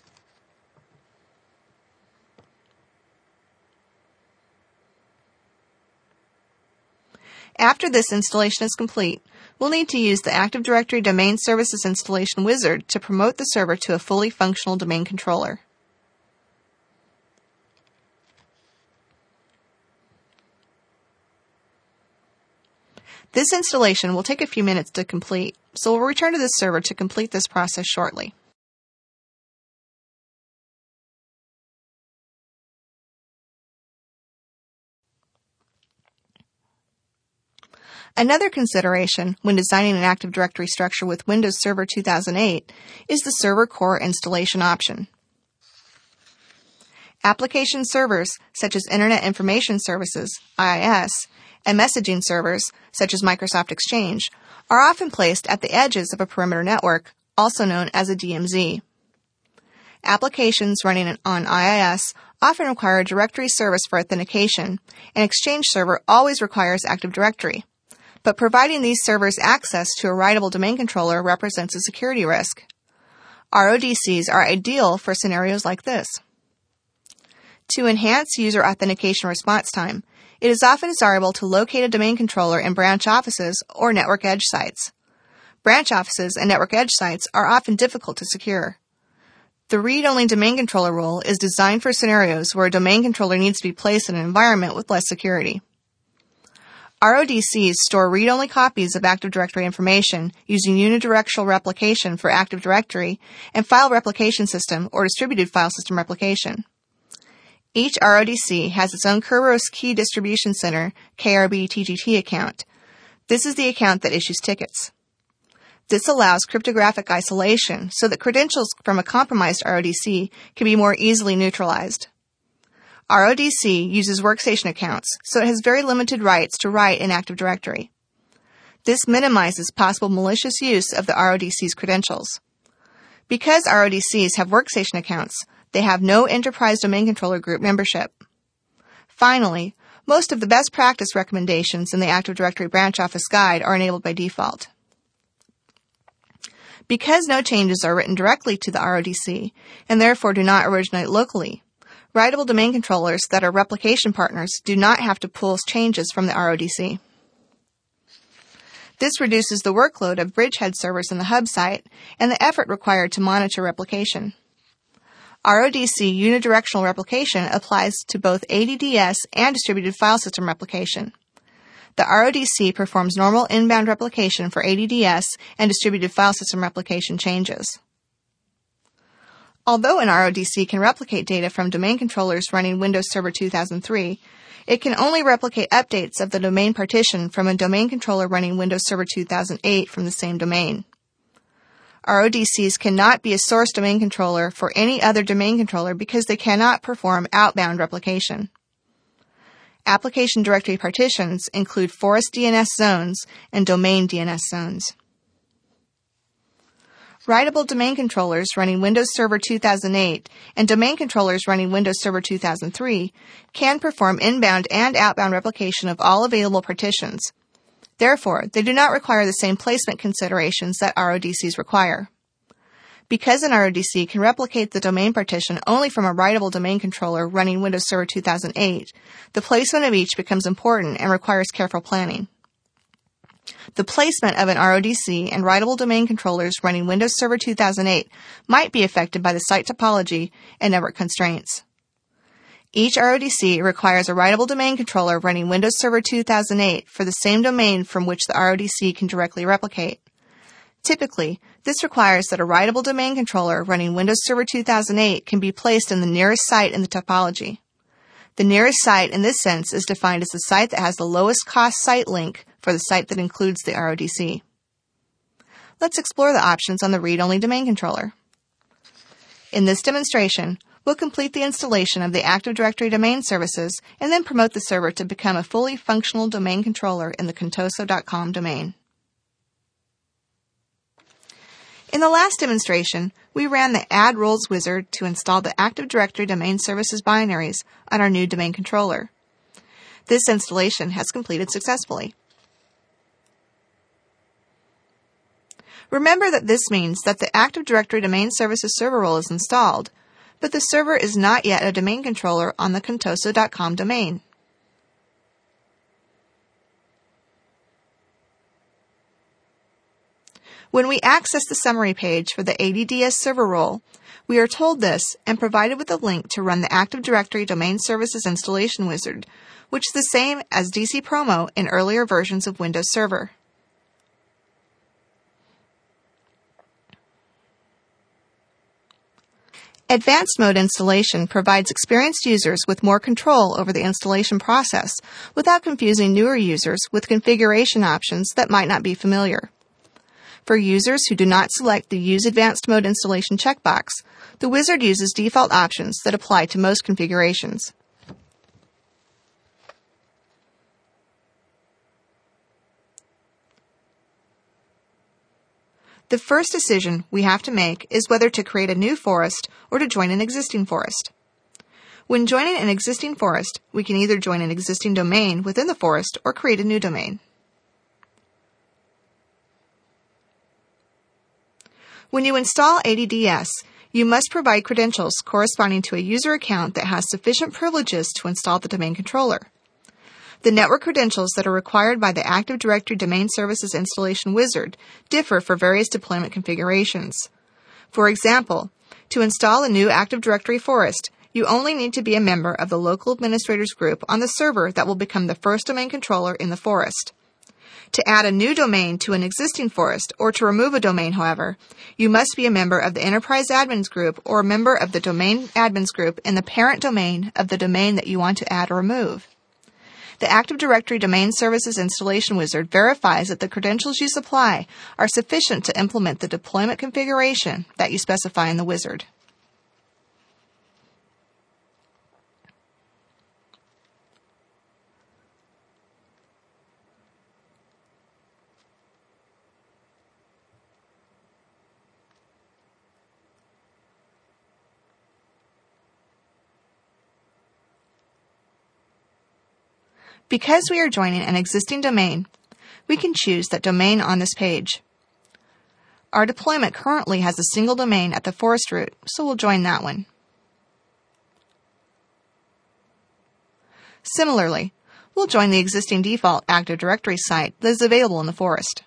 After this installation is complete, we'll need to use the Active Directory Domain Services Installation Wizard to promote the server to a fully functional domain controller. This installation will take a few minutes to complete, so we'll return to this server to complete this process shortly. Another consideration when designing an Active Directory structure with Windows Server two thousand eight is the Server Core installation option. Application servers, such as Internet Information Services, I I S, and messaging servers, such as Microsoft Exchange, are often placed at the edges of a perimeter network, also known as a D M Z. Applications running on I I S often require a directory service for authentication, and Exchange Server always requires Active Directory. But providing these servers access to a writable domain controller represents a security risk. R O D Cs are ideal for scenarios like this. To enhance user authentication response time, it is often desirable to locate a domain controller in branch offices or network edge sites. Branch offices and network edge sites are often difficult to secure. The read-only domain controller role is designed for scenarios where a domain controller needs to be placed in an environment with less security. R O D Cs store read-only copies of Active Directory information using unidirectional replication for Active Directory and file replication system or distributed file system replication. Each R O D C has its own Kerberos Key Distribution Center K R B T G T account. This is the account that issues tickets. This allows cryptographic isolation so that credentials from a compromised R O D C can be more easily neutralized. R O D C uses workstation accounts, so it has very limited rights to write in Active Directory. This minimizes possible malicious use of the R O D C's credentials. Because R O D Cs have workstation accounts, they have no Enterprise Domain Controller Group membership. Finally, most of the best practice recommendations in the Active Directory Branch Office Guide are enabled by default. Because no changes are written directly to the R O D C, and therefore do not originate locally, writable domain controllers that are replication partners do not have to pull changes from the R O D C. This reduces the workload of bridgehead servers in the hub site and the effort required to monitor replication. R O D C unidirectional replication applies to both A D D S and distributed file system replication. The R O D C performs normal inbound replication for A D D S and distributed file system replication changes. Although an R O D C can replicate data from domain controllers running Windows Server two thousand three, it can only replicate updates of the domain partition from a domain controller running Windows Server two thousand eight from the same domain. R O D Cs cannot be a source domain controller for any other domain controller because they cannot perform outbound replication. Application directory partitions include forest D N S zones and domain D N S zones. Writable domain controllers running Windows Server two thousand eight and domain controllers running Windows Server two thousand three can perform inbound and outbound replication of all available partitions. Therefore, they do not require the same placement considerations that R O D Cs require. Because an R O D C can replicate the domain partition only from a writable domain controller running Windows Server two thousand eight, the placement of each becomes important and requires careful planning. The placement of an R O D C and writable domain controllers running Windows Server two thousand eight might be affected by the site topology and network constraints. Each R O D C requires a writable domain controller running Windows Server two thousand eight for the same domain from which the R O D C can directly replicate. Typically, this requires that a writable domain controller running Windows Server two thousand eight can be placed in the nearest site in the topology. The nearest site in this sense is defined as the site that has the lowest cost site link for the site that includes the R O D C. Let's explore the options on the read-only domain controller. In this demonstration, we'll complete the installation of the Active Directory domain services and then promote the server to become a fully functional domain controller in the contoso dot com domain. In the last demonstration, we ran the Add Roles wizard to install the Active Directory domain services binaries on our new domain controller. This installation has completed successfully. Remember that this means that the Active Directory domain services server role is installed, but the server is not yet a domain controller on the contoso dot com domain. When we access the summary page for the A D D S server role, we are told this and provided with a link to run the Active Directory Domain Services Installation Wizard, which is the same as D C Promo in earlier versions of Windows Server. Advanced Mode installation provides experienced users with more control over the installation process without confusing newer users with configuration options that might not be familiar. For users who do not select the Use Advanced Mode installation checkbox, the wizard uses default options that apply to most configurations. The first decision we have to make is whether to create a new forest or to join an existing forest. When joining an existing forest, we can either join an existing domain within the forest or create a new domain. When you install A D D S, you must provide credentials corresponding to a user account that has sufficient privileges to install the domain controller. The network credentials that are required by the Active Directory Domain Services Installation Wizard differ for various deployment configurations. For example, to install a new Active Directory forest, You only need to be a member of the local administrators group on the server that will become the first domain controller in the forest. To add a new domain to an existing forest or to remove a domain, however, you must be a member of the Enterprise Admins Group or a member of the Domain Admins Group in the parent domain of the domain that you want to add or remove. The Active Directory Domain Services Installation Wizard verifies that the credentials you supply are sufficient to implement the deployment configuration that you specify in the wizard. Because we are joining an existing domain, we can choose that domain on this page. Our deployment currently has a single domain at the forest root, so we'll join that one. Similarly, we'll join the existing default Active Directory site that is available in the forest.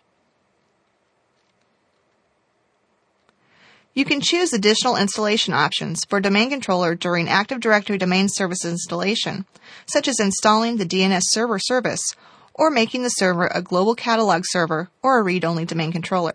You can choose additional installation options for Domain Controller during Active Directory Domain Services installation, such as installing the D N S Server service or making the server a global catalog server or a read-only domain controller.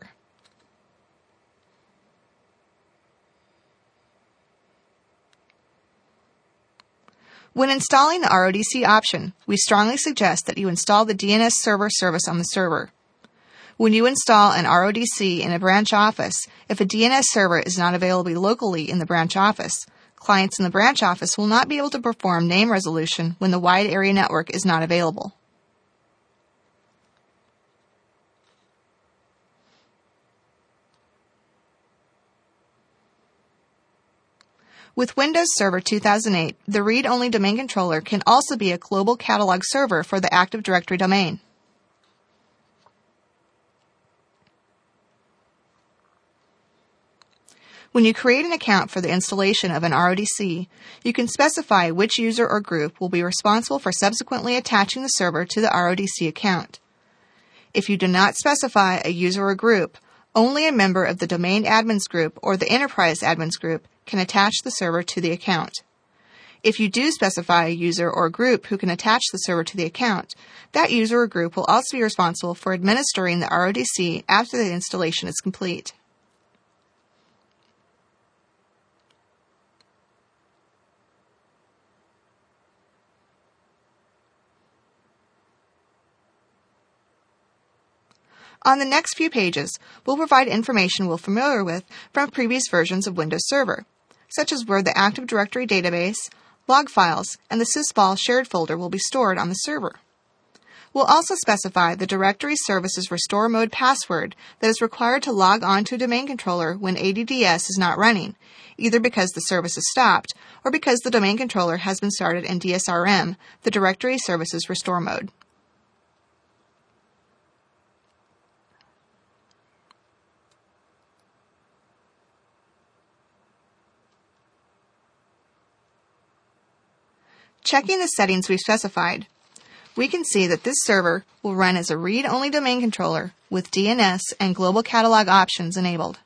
When installing the R O D C option, we strongly suggest that you install the D N S Server service on the server. When you install an R O D C in a branch office, if a D N S server is not available locally in the branch office, clients in the branch office will not be able to perform name resolution when the wide area network is not available. With Windows Server two thousand eight, the read-only domain controller can also be a global catalog server for the Active Directory domain. When you create an account for the installation of an R O D C, you can specify which user or group will be responsible for subsequently attaching the server to the R O D C account. If you do not specify a user or group, only a member of the Domain Admins Group or the Enterprise Admins Group can attach the server to the account. If you do specify a user or group who can attach the server to the account, that user or group will also be responsible for administering the R O D C after the installation is complete. On the next few pages, we'll provide information we're familiar with from previous versions of Windows Server, such as where the Active Directory database, log files, and the sysvol shared folder will be stored on the server. We'll also specify the Directory Services Restore Mode password that is required to log on to a domain controller when A D D S is not running, either because the service is stopped or because the domain controller has been started in D S R M, the Directory Services Restore Mode. Checking the settings we've specified, we can see that this server will run as a read-only domain controller with D N S and global catalog options enabled.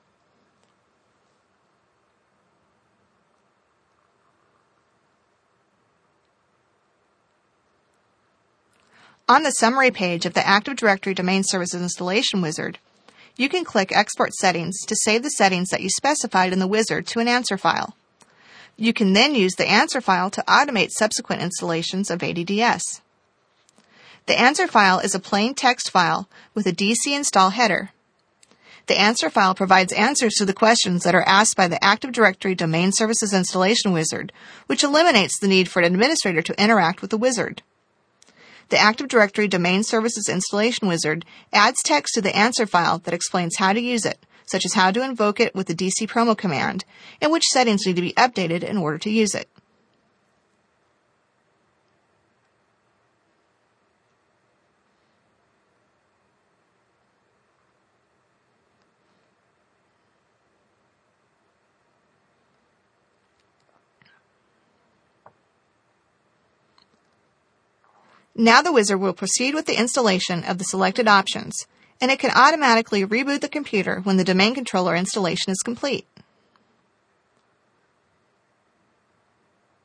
On the summary page of the Active Directory Domain Services Installation Wizard, you can click Export Settings to save the settings that you specified in the wizard to an answer file. You can then use the answer file to automate subsequent installations of A D D S. The answer file is a plain text file with a D C install header. The answer file provides answers to the questions that are asked by the Active Directory Domain Services Installation Wizard, which eliminates the need for an administrator to interact with the wizard. The Active Directory Domain Services Installation Wizard adds text to the answer file that explains how to use it, such as how to invoke it with the D C promo command, and which settings need to be updated in order to use it. Now the wizard will proceed with the installation of the selected options, and it can automatically reboot the computer when the domain controller installation is complete.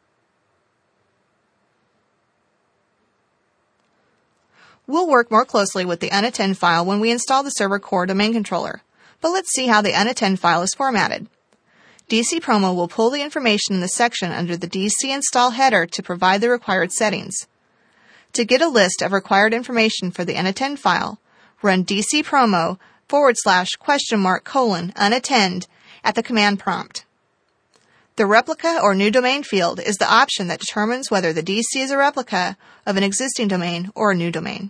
We'll work more closely with the unattend file when we install the server core domain controller, but let's see how the unattend file is formatted. D C Promo will pull the information in the section under the D C install header to provide the required settings. To get a list of required information for the unattend file, run D C Promo forward slash question mark colon unattend at the command prompt. The replica or new domain field is the option that determines whether the D C is a replica of an existing domain or a new domain.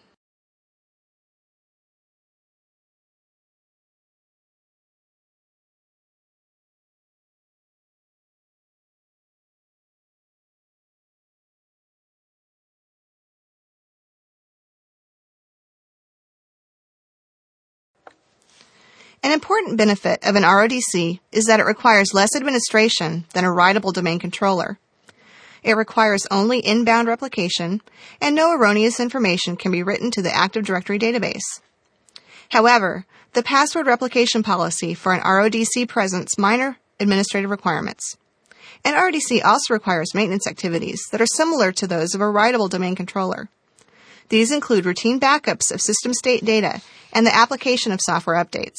An important benefit of an R O D C is that it requires less administration than a writable domain controller. It requires only inbound replication, and no erroneous information can be written to the Active Directory database. However, the password replication policy for an R O D C presents minor administrative requirements. An R O D C also requires maintenance activities that are similar to those of a writable domain controller. These include routine backups of system state data and the application of software updates.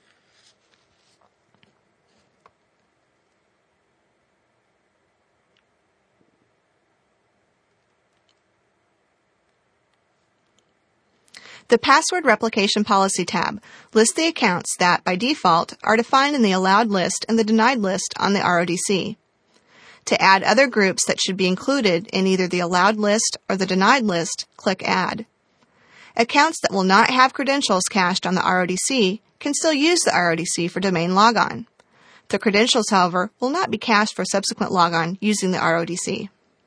The Password Replication Policy tab lists the accounts that, by default, are defined in the allowed list and the denied list on the R O D C. To add other groups that should be included in either the allowed list or the denied list, click Add. Accounts that will not have credentials cached on the R O D C can still use the R O D C for domain logon. The credentials, however, will not be cached for subsequent logon using the R O D C.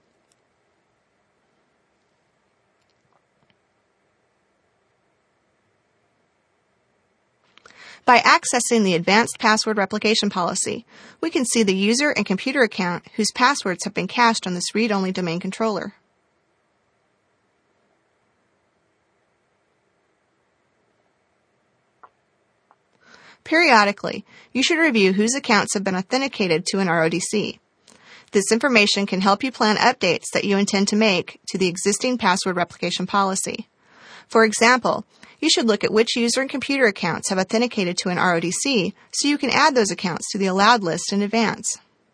By accessing the Advanced Password Replication Policy, we can see the user and computer account whose passwords have been cached on this read-only domain controller. Periodically, you should review whose accounts have been authenticated to an R O D C. This information can help you plan updates that you intend to make to the existing password replication policy. For example, you should look at which user and computer accounts have authenticated to an R O D C so you can add those accounts to the allowed list in advance.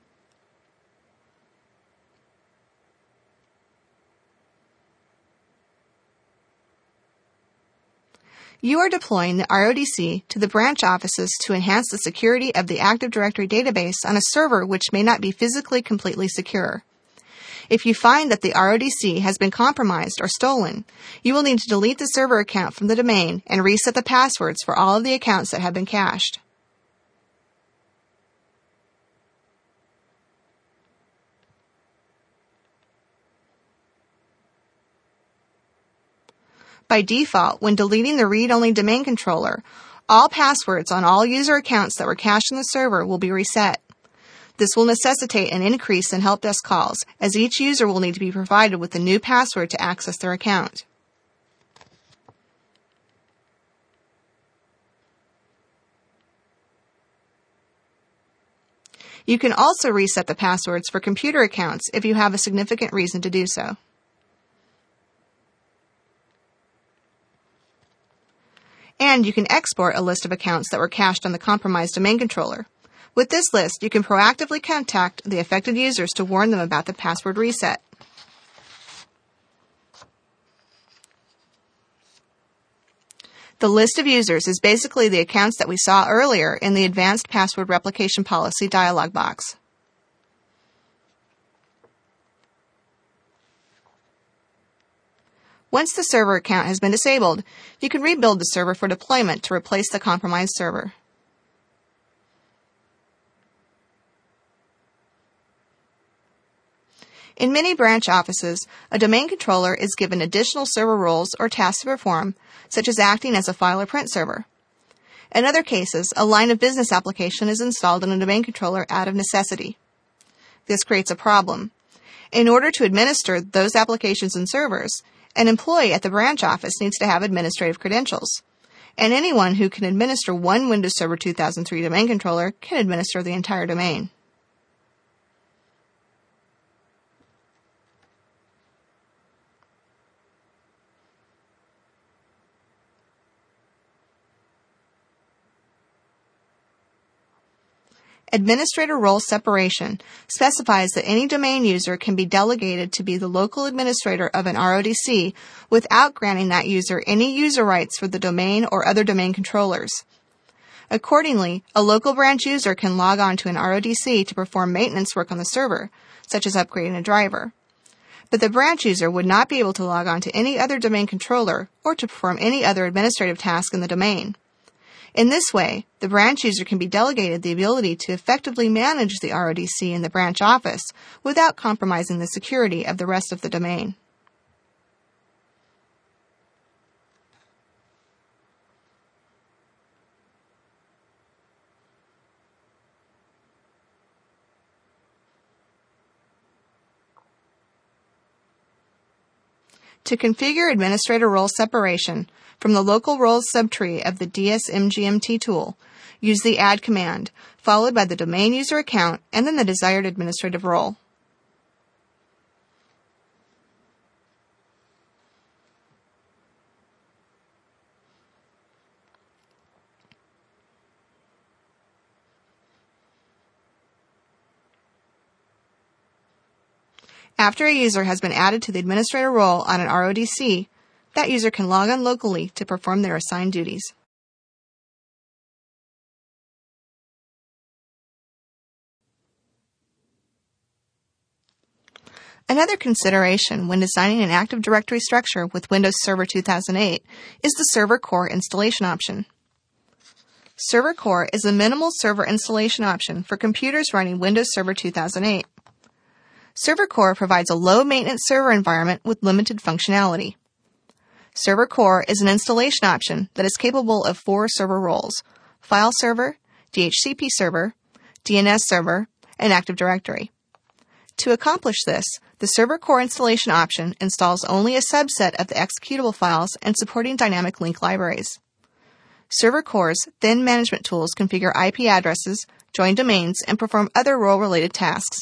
You are deploying the R O D C to the branch offices to enhance the security of the Active Directory database on a server which may not be physically completely secure. If you find that the R O D C has been compromised or stolen, you will need to delete the server account from the domain and reset the passwords for all of the accounts that have been cached. By default, when deleting the read-only domain controller, all passwords on all user accounts that were cached in the server will be reset. This will necessitate an increase in help desk calls, as each user will need to be provided with a new password to access their account. You can also reset the passwords for computer accounts if you have a significant reason to do so. And you can export a list of accounts that were cached on the compromised domain controller. With this list, you can proactively contact the affected users to warn them about the password reset. The list of users is basically the accounts that we saw earlier in the Advanced Password Replication Policy dialog box. Once the server account has been disabled, you can rebuild the server for deployment to replace the compromised server. In many branch offices, a domain controller is given additional server roles or tasks to perform, such as acting as a file or print server. In other cases, a line of business application is installed in a domain controller out of necessity. This creates a problem. In order to administer those applications and servers, an employee at the branch office needs to have administrative credentials. And anyone who can administer one Windows Server two thousand three domain controller can administer the entire domain. Administrator role separation specifies that any domain user can be delegated to be the local administrator of an R O D C without granting that user any user rights for the domain or other domain controllers. Accordingly, a local branch user can log on to an R O D C to perform maintenance work on the server, such as upgrading a driver. But the branch user would not be able to log on to any other domain controller or to perform any other administrative task in the domain. In this way, the branch user can be delegated the ability to effectively manage the R O D C in the branch office without compromising the security of the rest of the domain. To configure administrator role separation from the local roles subtree of the D S M G M T tool, use the add command, followed by the domain user account and then the desired administrative role. After a user has been added to the administrator role on an R O D C, that user can log on locally to perform their assigned duties. Another consideration when designing an Active Directory structure with Windows Server two thousand eight is the Server Core installation option. Server Core is a minimal server installation option for computers running Windows Server two thousand eight. Server Core provides a low-maintenance server environment with limited functionality. Server Core is an installation option that is capable of four server roles: File Server, D H C P Server, D N S Server, and Active Directory. To accomplish this, the Server Core installation option installs only a subset of the executable files and supporting dynamic link libraries. Server Core's thin management tools configure I P addresses, join domains, and perform other role-related tasks.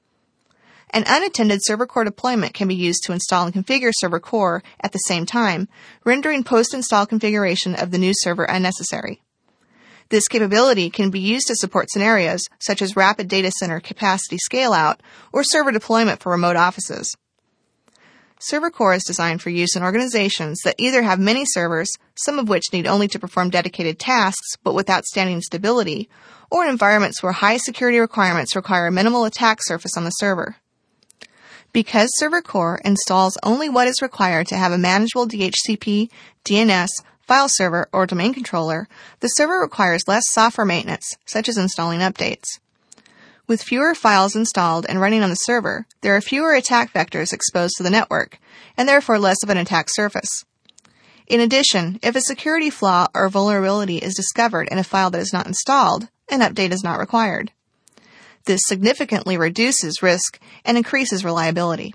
An unattended Server Core deployment can be used to install and configure Server Core at the same time, rendering post-install configuration of the new server unnecessary. This capability can be used to support scenarios such as rapid data center capacity scale-out or server deployment for remote offices. Server Core is designed for use in organizations that either have many servers, some of which need only to perform dedicated tasks but with outstanding stability, or in environments where high security requirements require a minimal attack surface on the server. Because Server Core installs only what is required to have a manageable D H C P, D N S, file server, or domain controller, the server requires less software maintenance, such as installing updates. With fewer files installed and running on the server, there are fewer attack vectors exposed to the network, and therefore less of an attack surface. In addition, if a security flaw or vulnerability is discovered in a file that is not installed, an update is not required. This significantly reduces risk and increases reliability.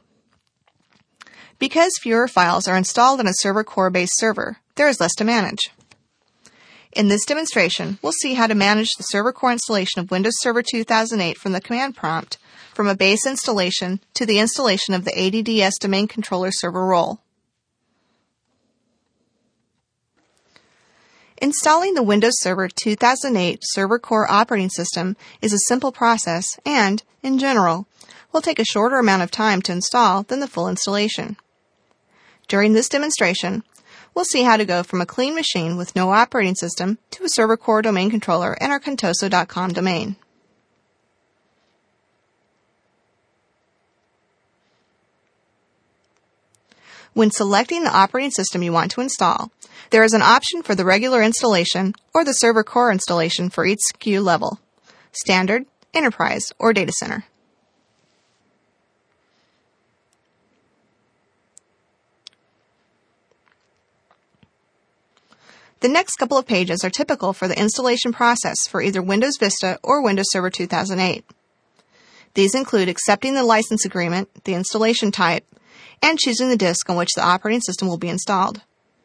Because fewer files are installed on a Server Core-based server, there is less to manage. In this demonstration, we'll see how to manage the Server Core installation of Windows Server two thousand eight from the command prompt, from a base installation to the installation of the A D D S Domain Controller server role. Installing the Windows Server two thousand eight Server Core operating system is a simple process and, in general, will take a shorter amount of time to install than the full installation. During this demonstration, we'll see how to go from a clean machine with no operating system to a Server Core domain controller in our contoso dot com domain. When selecting the operating system you want to install, there is an option for the regular installation or the Server Core installation for each S K U level: Standard, Enterprise, or Data Center. The next couple of pages are typical for the installation process for either Windows Vista or Windows Server two thousand eight. These include accepting the license agreement, the installation type, and choosing the disk on which the operating system will be installed.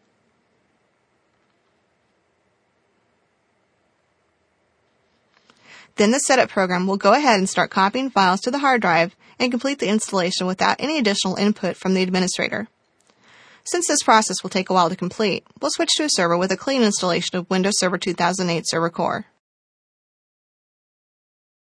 Then the setup program will go ahead and start copying files to the hard drive and complete the installation without any additional input from the administrator. Since this process will take a while to complete, we'll switch to a server with a clean installation of Windows Server two thousand eight Server Core.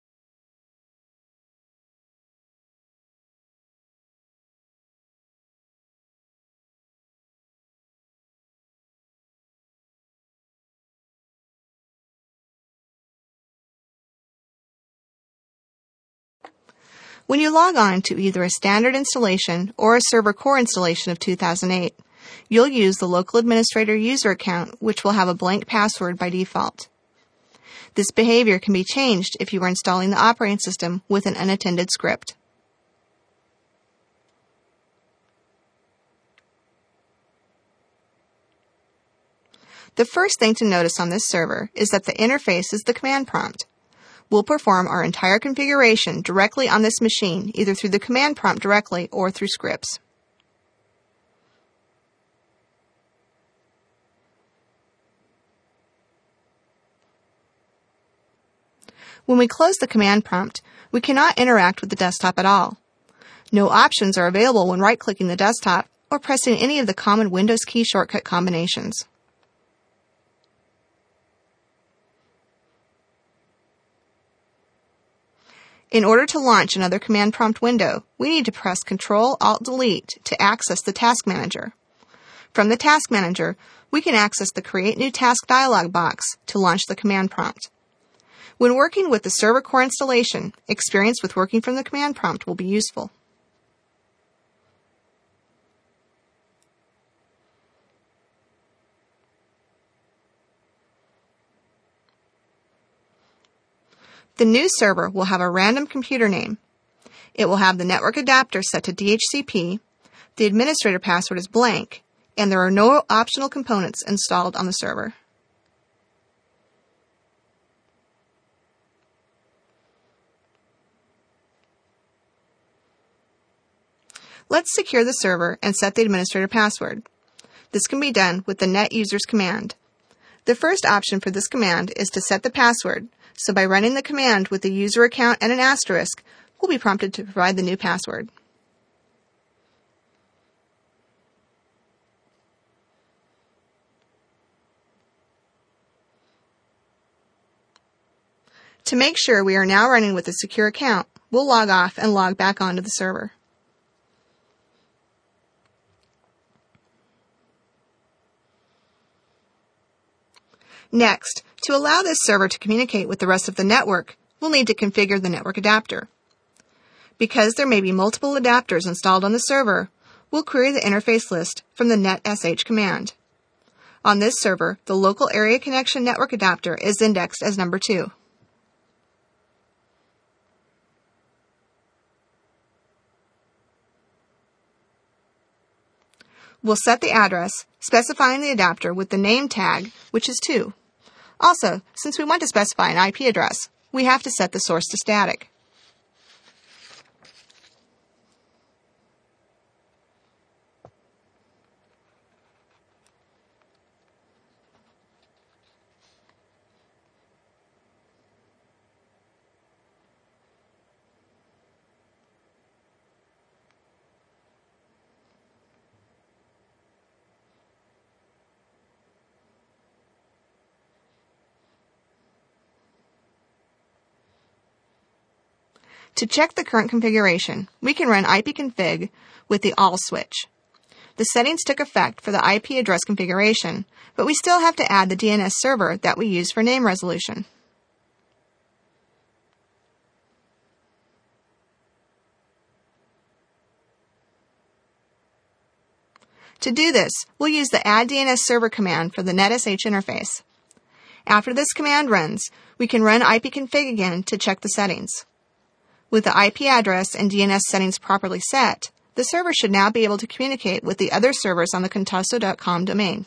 When you log on to either a standard installation or a server core installation of two thousand eight, you'll use the local administrator user account, which will have a blank password by default. This behavior can be changed if you are installing the operating system with an unattended script. The first thing to notice on this server is that the interface is the command prompt. We'll perform our entire configuration directly on this machine, either through the command prompt directly or through scripts. When we close the command prompt, we cannot interact with the desktop at all. No options are available when right-clicking the desktop or pressing any of the common Windows key shortcut combinations. In order to launch another command prompt window, we need to press control alt delete to access the Task Manager. From the Task Manager, we can access the Create New Task dialog box to launch the command prompt. When working with the server core installation, experience with working from the command prompt will be useful. The new server will have a random computer name. It will have the network adapter set to D H C P, the administrator password is blank, and there are no optional components installed on the server. Let's secure the server and set the administrator password. This can be done with the net users command. The first option for this command is to set the password, so by running the command with the user account and an asterisk, we'll be prompted to provide the new password. To make sure we are now running with a secure account, we'll log off and log back onto the server. Next, to allow this server to communicate with the rest of the network, we'll need to configure the network adapter. Because there may be multiple adapters installed on the server, we'll query the interface list from the netsh command. On this server, the local area connection network adapter is indexed as number two. We'll set the address, specifying the adapter with the name tag, which is two. Also, since we want to specify an I P address, we have to set the source to static. To check the current configuration, we can run ipconfig with the all switch. The settings took effect for the I P address configuration, but we still have to add the D N S server that we use for name resolution. To do this, we'll use the add D N S server command for the netsh interface. After this command runs, we can run ipconfig again to check the settings. With the I P address and D N S settings properly set, the server should now be able to communicate with the other servers on the contoso dot com domain.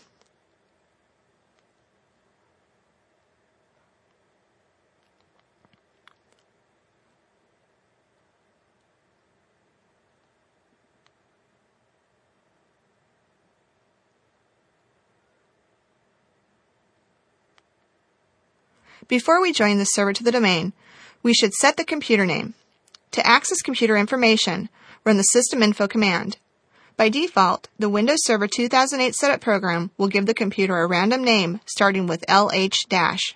Before we join the server to the domain, we should set the computer name. To access computer information, run the systeminfo command. By default, the Windows Server two thousand eight setup program will give the computer a random name starting with L H dash.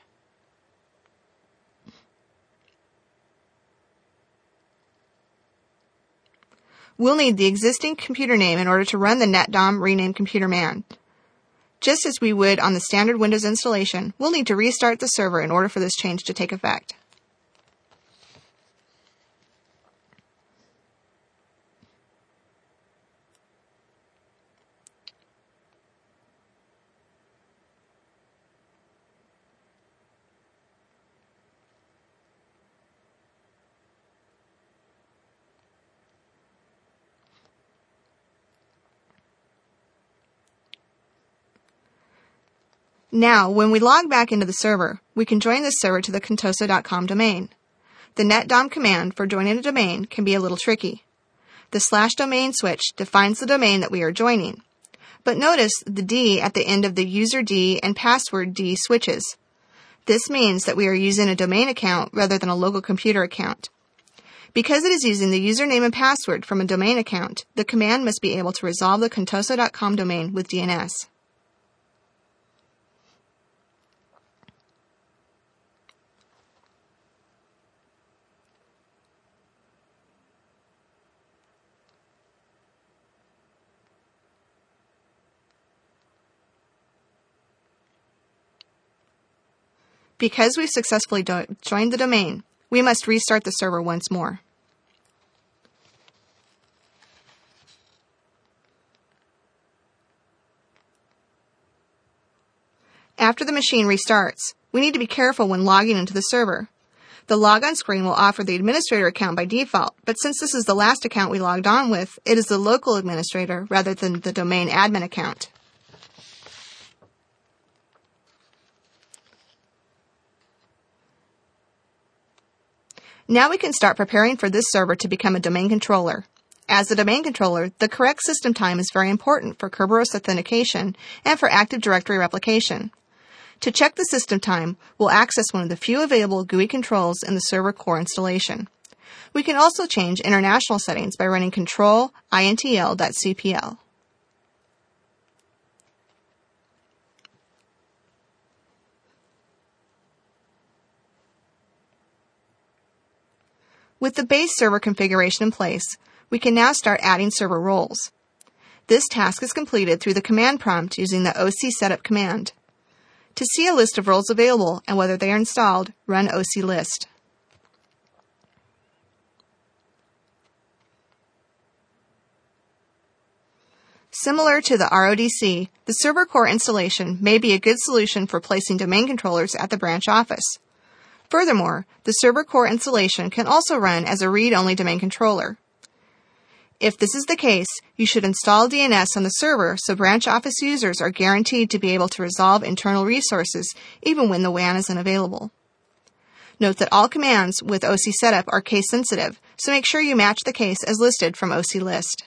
We'll need the existing computer name in order to run the netdom rename computerman. Just as we would on the standard Windows installation, we'll need to restart the server in order for this change to take effect. Now, when we log back into the server, we can join this server to the contoso dot com domain. The netdom command for joining a domain can be a little tricky. The slash domain switch defines the domain that we are joining. But notice the D at the end of the user D and password D switches. This means that we are using a domain account rather than a local computer account. Because it is using the username and password from a domain account, the command must be able to resolve the contoso dot com domain with D N S. Because we've successfully do- joined the domain, we must restart the server once more. After the machine restarts, we need to be careful when logging into the server. The logon screen will offer the administrator account by default, but since this is the last account we logged on with, it is the local administrator rather than the domain admin account. Now we can start preparing for this server to become a domain controller. As a domain controller, the correct system time is very important for Kerberos authentication and for Active Directory replication. To check the system time, we'll access one of the few available G U I controls in the server core installation. We can also change international settings by running control intl dot c p l. With the base server configuration in place, we can now start adding server roles. This task is completed through the command prompt using the O C setup command. To see a list of roles available and whether they are installed, run O C list. Similar to the R O D C, the server core installation may be a good solution for placing domain controllers at the branch office. Furthermore, the server core installation can also run as a read-only domain controller. If this is the case, you should install D N S on the server so branch office users are guaranteed to be able to resolve internal resources even when the W A N is unavailable. Note that all commands with O C setup are case-sensitive, so make sure you match the case as listed from O C list.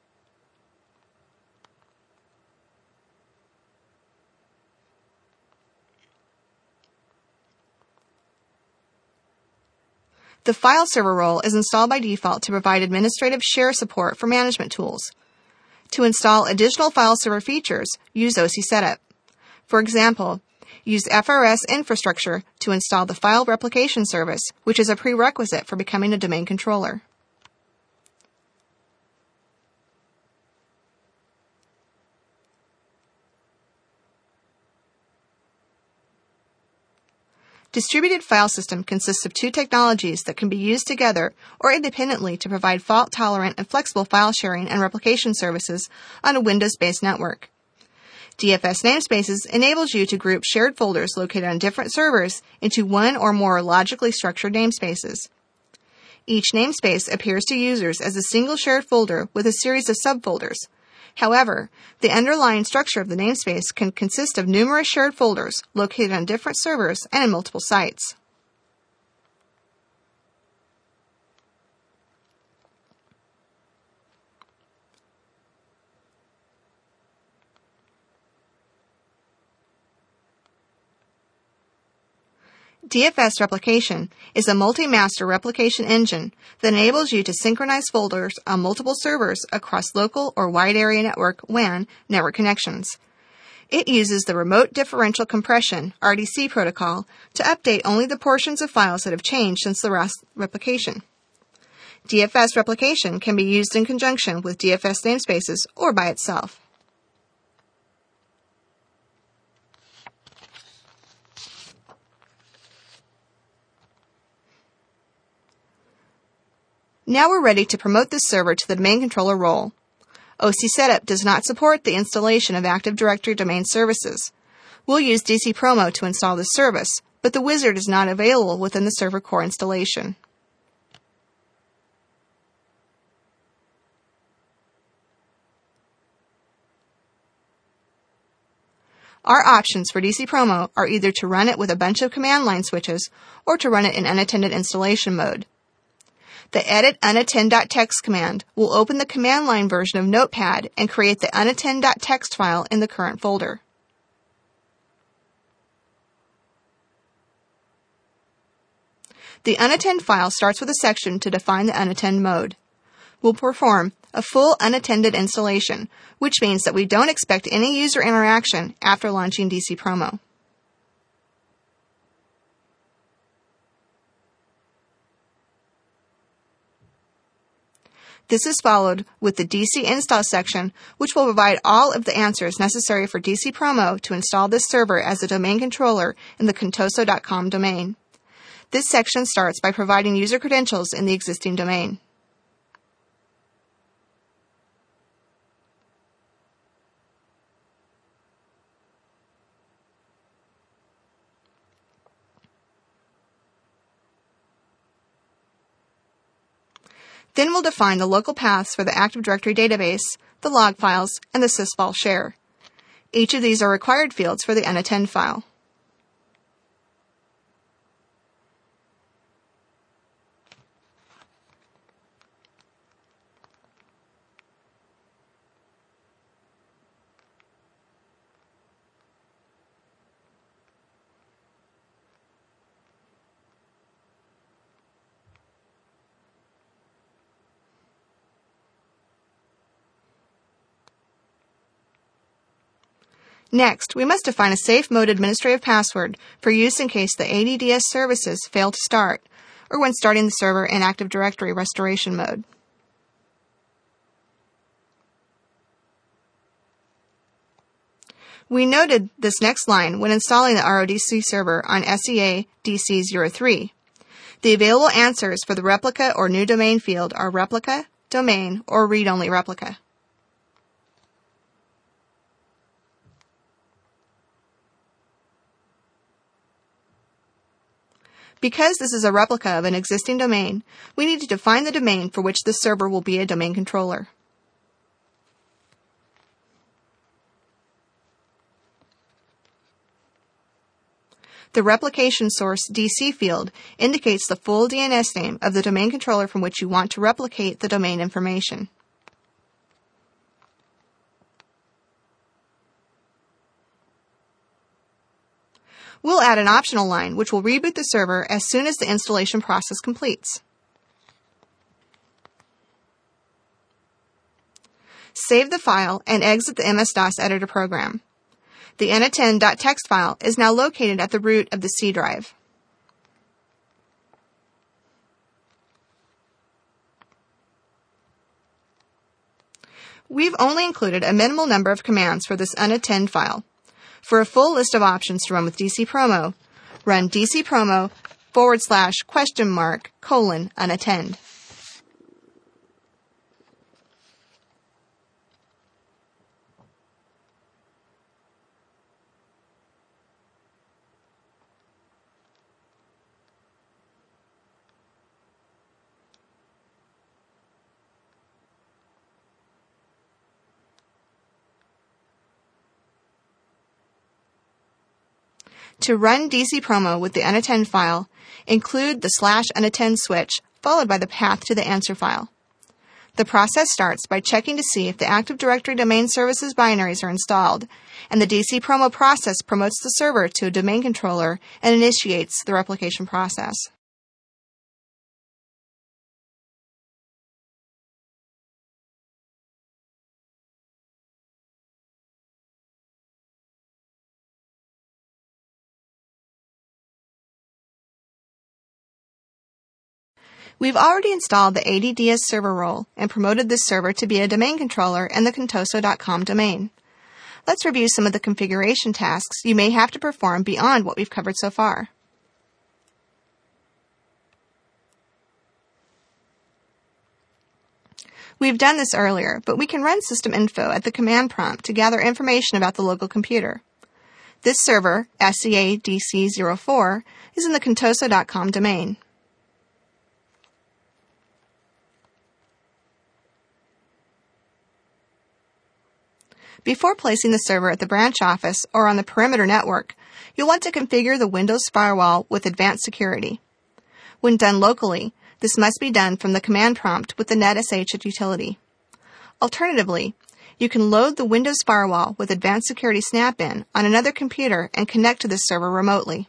The file server role is installed by default to provide administrative share support for management tools. To install additional file server features, use O C setup. For example, use F R S infrastructure to install the file replication service, which is a prerequisite for becoming a domain controller. Distributed file system consists of two technologies that can be used together or independently to provide fault-tolerant and flexible file sharing and replication services on a Windows-based network. D F S namespaces enables you to group shared folders located on different servers into one or more logically structured namespaces. Each namespace appears to users as a single shared folder with a series of subfolders. However, the underlying structure of the namespace can consist of numerous shared folders located on different servers and in multiple sites. D F S replication is a multi-master replication engine that enables you to synchronize folders on multiple servers across local or wide area network W A N network connections. It uses the Remote Differential Compression R D C protocol to update only the portions of files that have changed since the last replication. D F S replication can be used in conjunction with D F S namespaces or by itself. Now we're ready to promote this server to the domain controller role. O C setup does not support the installation of Active Directory domain services. We'll use D C Promo to install this service, but the wizard is not available within the server core installation. Our options for D C Promo are either to run it with a bunch of command line switches or to run it in unattended installation mode. The edit unattend.txt command will open the command line version of Notepad and create the unattend.txt file in the current folder. The unattend file starts with a section to define the unattend mode. We'll perform a full unattended installation, which means that we don't expect any user interaction after launching D C Promo. This is followed with the D C install section, which will provide all of the answers necessary for D C Promo to install this server as a domain controller in the contoso dot com domain. This section starts by providing user credentials in the existing domain. Then we'll define the local paths for the Active Directory database, the log files, and the sysvol share. Each of these are required fields for the unattend file. Next, we must define a safe mode administrative password for use in case the A D D S services fail to start, or when starting the server in Active Directory restoration mode. We noted this next line when installing the R O D C server on S E A D C zero three. The available answers for the replica or new domain field are replica, domain, or read-only replica. Because this is a replica of an existing domain, we need to define the domain for which this server will be a domain controller. The replication source D C field indicates the full D N S name of the domain controller from which you want to replicate the domain information. We'll add an optional line which will reboot the server as soon as the installation process completes. Save the file and exit the M S DOS editor program. The unattend.txt file is now located at the root of the C drive. We've only included a minimal number of commands for this unattend file. For a full list of options to run with D C Promo, run dcpromo forward slash question mark colon unattend. To run D C Promo with the unattend file, include the slash unattend switch followed by the path to the answer file. The process starts by checking to see if the Active Directory domain services binaries are installed, and the D C Promo process promotes the server to a domain controller and initiates the replication process. We've already installed the A D D S server role and promoted this server to be a domain controller in the contoso dot com domain. Let's review some of the configuration tasks you may have to perform beyond what we've covered so far. We've done this earlier, but we can run system info at the command prompt to gather information about the local computer. This server, S E A D C zero four, is in the contoso dot com domain. Before placing the server at the branch office or on the perimeter network, you'll want to configure the Windows firewall with advanced security. When done locally, this must be done from the command prompt with the NetSH utility. Alternatively, you can load the Windows firewall with Advanced Security Snap-in on another computer and connect to this server remotely.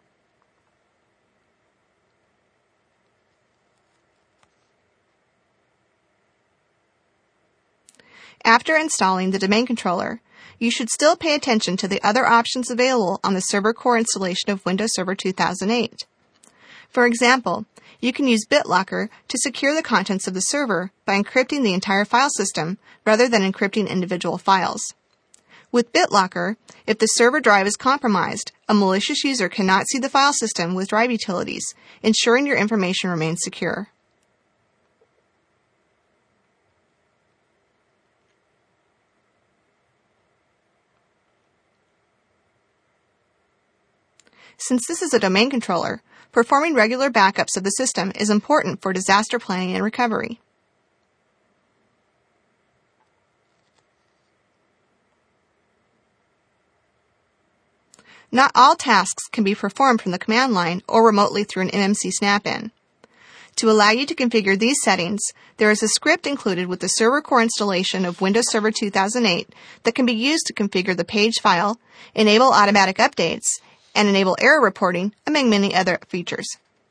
After installing the domain controller, you should still pay attention to the other options available on the server core installation of Windows Server two thousand eight. For example, you can use BitLocker to secure the contents of the server by encrypting the entire file system rather than encrypting individual files. With BitLocker, if the server drive is compromised, a malicious user cannot see the file system with drive utilities, ensuring your information remains secure. Since this is a domain controller, performing regular backups of the system is important for disaster planning and recovery. Not all tasks can be performed from the command line or remotely through an M M C snap-in. To allow you to configure these settings, there is a script included with the server core installation of Windows Server two thousand eight that can be used to configure the page file, enable automatic updates, and enable error reporting, among many other features.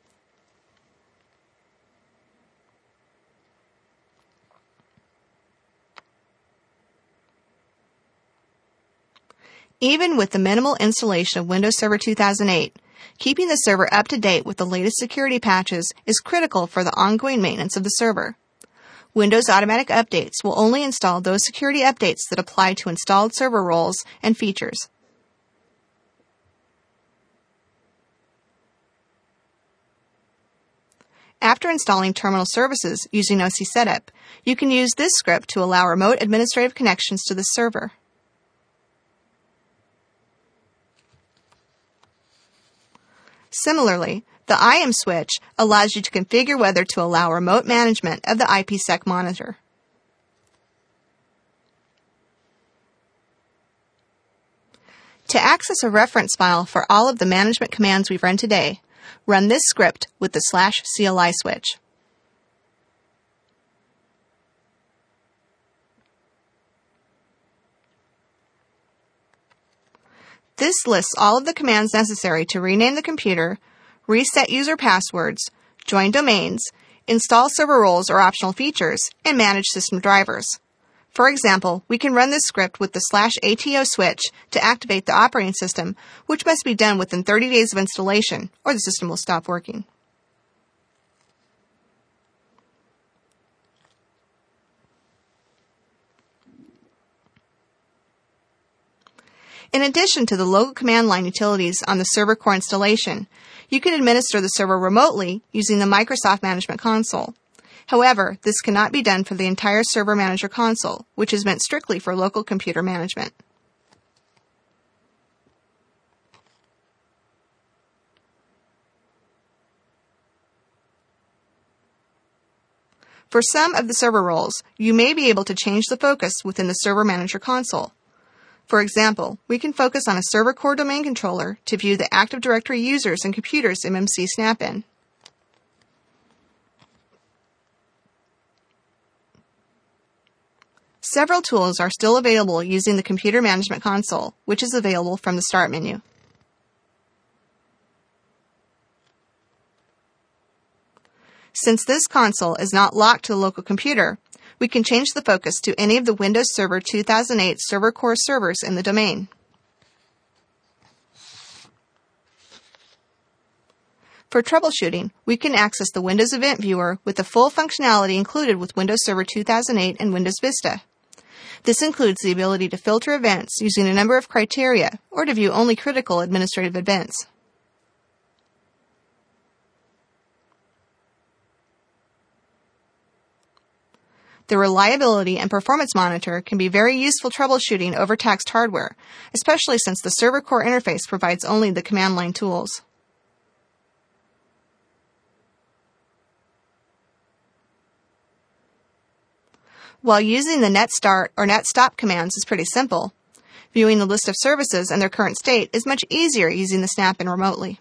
Even with the minimal installation of Windows Server two thousand eight, keeping the server up to date with the latest security patches is critical for the ongoing maintenance of the server. Windows Automatic Updates will only install those security updates that apply to installed server roles and features. After installing terminal services using O C Setup, you can use this script to allow remote administrative connections to the server. Similarly, the I A M switch allows you to configure whether to allow remote management of the I P sec monitor. To access a reference file for all of the management commands we've run today, run this script with the slash C L I switch. This lists all of the commands necessary to rename the computer, reset user passwords, join domains, install server roles or optional features, and manage system drivers. For example, we can run this script with the slash A T O switch to activate the operating system, which must be done within thirty days of installation, or the system will stop working. In addition to the local command line utilities on the server core installation, you can administer the server remotely using the Microsoft Management Console. However, this cannot be done for the entire Server Manager console, which is meant strictly for local computer management. For some of the server roles, you may be able to change the focus within the Server Manager console. For example, we can focus on a server core domain controller to view the Active Directory users and computers M M C snap-in. Several tools are still available using the Computer Management Console, which is available from the Start menu. Since this console is not locked to the local computer, we can change the focus to any of the Windows Server two thousand eight server core servers in the domain. For troubleshooting, we can access the Windows Event Viewer with the full functionality included with Windows Server two thousand eight and Windows Vista. This includes the ability to filter events using a number of criteria or to view only critical administrative events. The Reliability and Performance Monitor can be very useful troubleshooting overtaxed hardware, especially since the server core interface provides only the command line tools. While using the netstart or netstop commands is pretty simple, viewing the list of services and their current state is much easier using the snap-in remotely.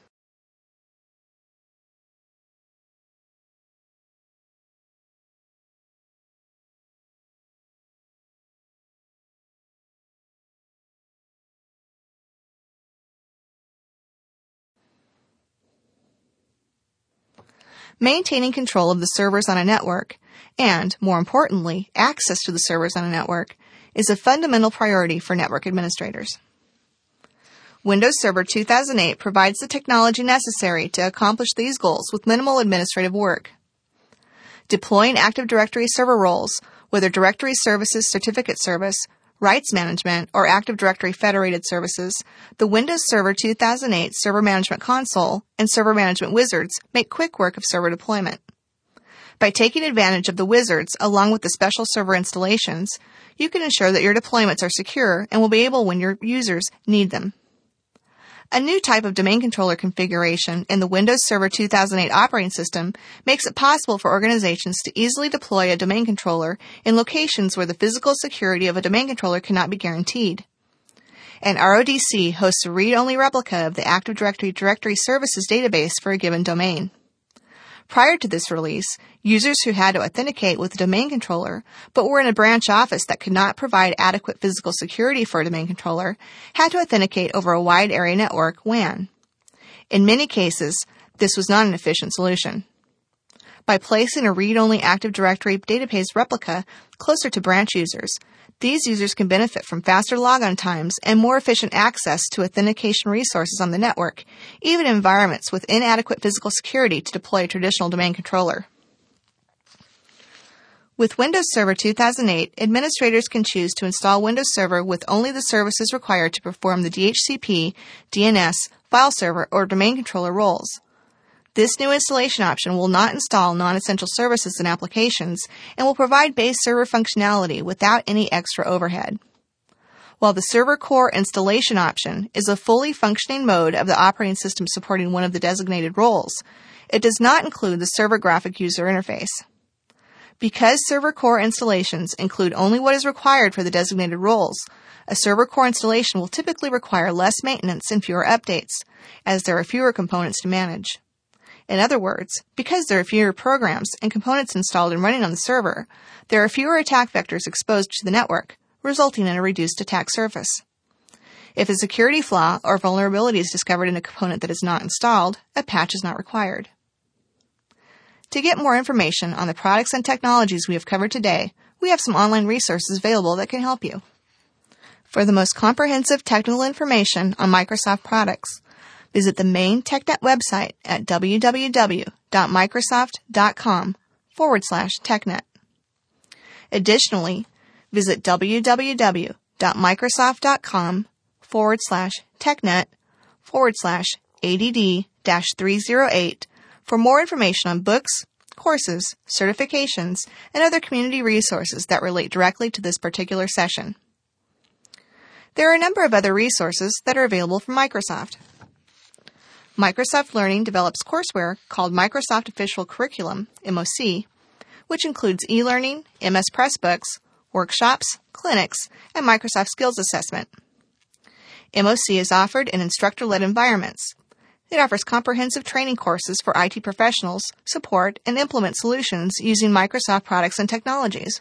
Maintaining control of the servers on a network, and, more importantly, access to the servers on a network, is a fundamental priority for network administrators. Windows Server two thousand eight provides the technology necessary to accomplish these goals with minimal administrative work. Deploying Active Directory server roles, whether Directory Services Certificate Service, Rights Management, or Active Directory Federated Services, the Windows Server two thousand eight Server Management Console and Server Management Wizards make quick work of server deployment. By taking advantage of the wizards along with the special server installations, you can ensure that your deployments are secure and will be able when your users need them. A new type of domain controller configuration in the Windows Server two thousand eight operating system makes it possible for organizations to easily deploy a domain controller in locations where the physical security of a domain controller cannot be guaranteed. And R O D C hosts a read-only replica of the Active Directory Directory Services database for a given domain. Prior to this release, users who had to authenticate with a domain controller but were in a branch office that could not provide adequate physical security for a domain controller had to authenticate over a wide area network, W A N. In many cases, this was not an efficient solution. By placing a read-only Active Directory database replica closer to branch users, these users can benefit from faster logon times and more efficient access to authentication resources on the network, even in environments with inadequate physical security to deploy a traditional domain controller. With Windows Server two thousand eight, administrators can choose to install Windows Server with only the services required to perform the D H C P, D N S, file server, or domain controller roles. This new installation option will not install non-essential services and applications and will provide base server functionality without any extra overhead. While the Server Core installation option is a fully functioning mode of the operating system supporting one of the designated roles, it does not include the Server Graphic User Interface. Because Server Core installations include only what is required for the designated roles, a Server Core installation will typically require less maintenance and fewer updates, as there are fewer components to manage. In other words, because there are fewer programs and components installed and running on the server, there are fewer attack vectors exposed to the network, resulting in a reduced attack surface. If a security flaw or vulnerability is discovered in a component that is not installed, a patch is not required. To get more information on the products and technologies we have covered today, we have some online resources available that can help you. For the most comprehensive technical information on Microsoft products, visit the main TechNet website at www.microsoft.com forward slash TechNet. Additionally, visit www.microsoft.com forward slash TechNet forward slash ADD dash 308 for more information on books, courses, certifications, and other community resources that relate directly to this particular session. There are a number of other resources that are available from Microsoft. Microsoft Learning develops courseware called Microsoft Official Curriculum, M O C, which includes e-learning, M S Pressbooks, workshops, clinics, and Microsoft Skills Assessment. M O C is offered in instructor-led environments. It offers comprehensive training courses for I T professionals, support, and implement solutions using Microsoft products and technologies.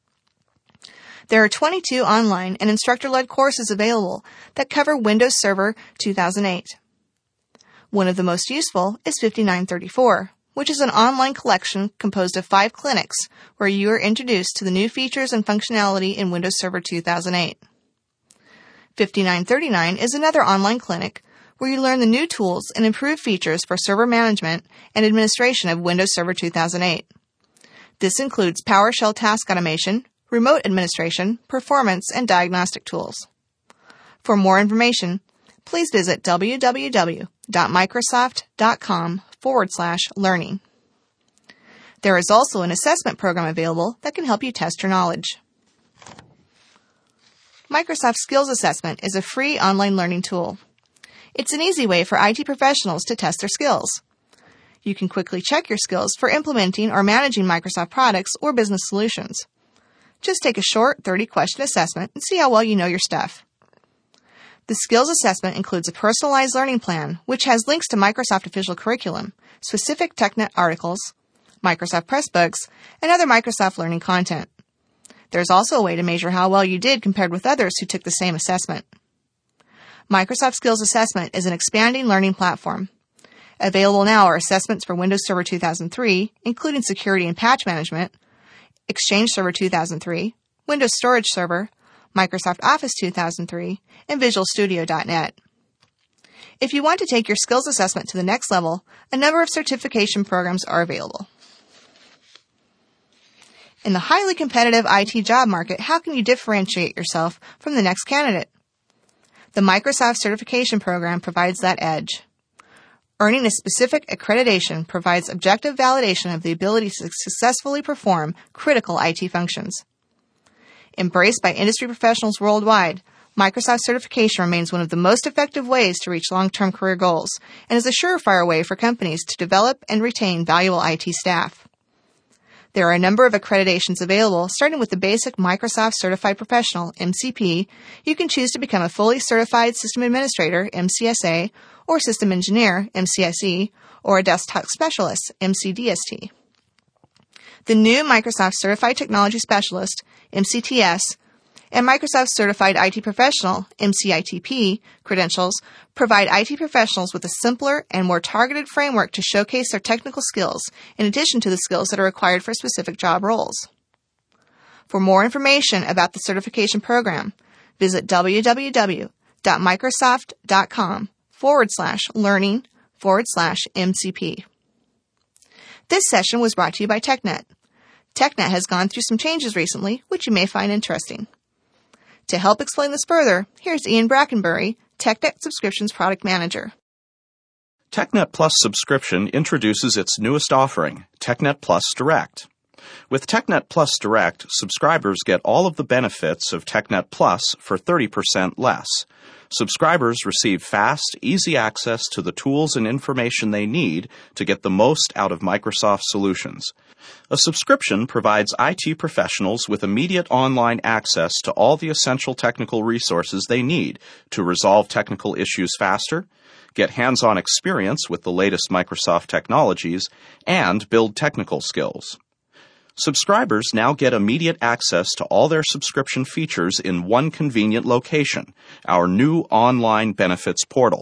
There are twenty-two online and instructor-led courses available that cover Windows Server two thousand eight. One of the most useful is fifty-nine thirty-four, which is an online collection composed of five clinics where you are introduced to the new features and functionality in Windows Server two thousand eight. fifty-nine thirty-nine is another online clinic where you learn the new tools and improved features for server management and administration of Windows Server two thousand eight. This includes PowerShell task automation, remote administration, performance, and diagnostic tools. For more information, please visit www.microsoft.com forward slash learning. There is also an assessment program available that can help you test your knowledge. Microsoft Skills Assessment is a free online learning tool. It's an easy way for I T professionals to test their skills. You can quickly check your skills for implementing or managing Microsoft products or business solutions. Just take a short thirty-question assessment and see how well you know your stuff. The skills assessment includes a personalized learning plan, which has links to Microsoft official curriculum, specific TechNet articles, Microsoft Pressbooks, and other Microsoft learning content. There's also a way to measure how well you did compared with others who took the same assessment. Microsoft Skills Assessment is an expanding learning platform. Available now are assessments for Windows Server two thousand three, including security and patch management, Exchange Server two thousand three, Windows Storage Server, Microsoft Office two thousand three, and Visual Studio dot net. If you want to take your skills assessment to the next level, a number of certification programs are available. In the highly competitive I T job market, how can you differentiate yourself from the next candidate? The Microsoft Certification Program provides that edge. Earning a specific accreditation provides objective validation of the ability to successfully perform critical I T functions. Embraced by industry professionals worldwide, Microsoft certification remains one of the most effective ways to reach long-term career goals and is a surefire way for companies to develop and retain valuable I T staff. There are a number of accreditations available, starting with the basic Microsoft Certified Professional, M C P. You can choose to become a fully certified system administrator, M C S A, or system engineer, M C S E, or a desktop specialist, M C D S T. The new Microsoft Certified Technology Specialist, M C T S, and Microsoft Certified I T Professional, M C I T P, credentials provide I T professionals with a simpler and more targeted framework to showcase their technical skills, in addition to the skills that are required for specific job roles. For more information about the certification program, visit www.microsoft.com forward slash learning forward slash MCP. This session was brought to you by TechNet. TechNet has gone through some changes recently, which you may find interesting. To help explain this further, here's Ian Brackenbury, TechNet Subscriptions Product Manager. TechNet Plus Subscription introduces its newest offering, TechNet Plus Direct. With TechNet Plus Direct, subscribers get all of the benefits of TechNet Plus for thirty percent less. Subscribers receive fast, easy access to the tools and information they need to get the most out of Microsoft solutions. A subscription provides I T professionals with immediate online access to all the essential technical resources they need to resolve technical issues faster, get hands-on experience with the latest Microsoft technologies, and build technical skills. Subscribers now get immediate access to all their subscription features in one convenient location, our new online benefits portal.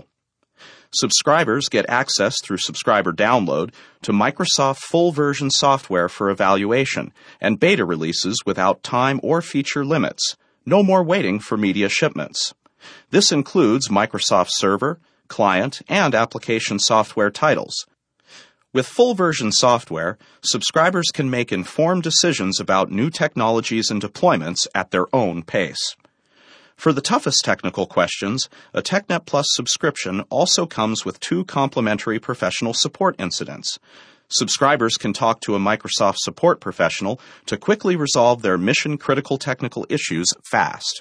Subscribers get access through subscriber download to Microsoft full-version software for evaluation and beta releases without time or feature limits. No more waiting for media shipments. This includes Microsoft Server, client, and application software titles. With full-version software, subscribers can make informed decisions about new technologies and deployments at their own pace. For the toughest technical questions, a TechNet Plus subscription also comes with two complimentary professional support incidents. Subscribers can talk to a Microsoft support professional to quickly resolve their mission-critical technical issues fast.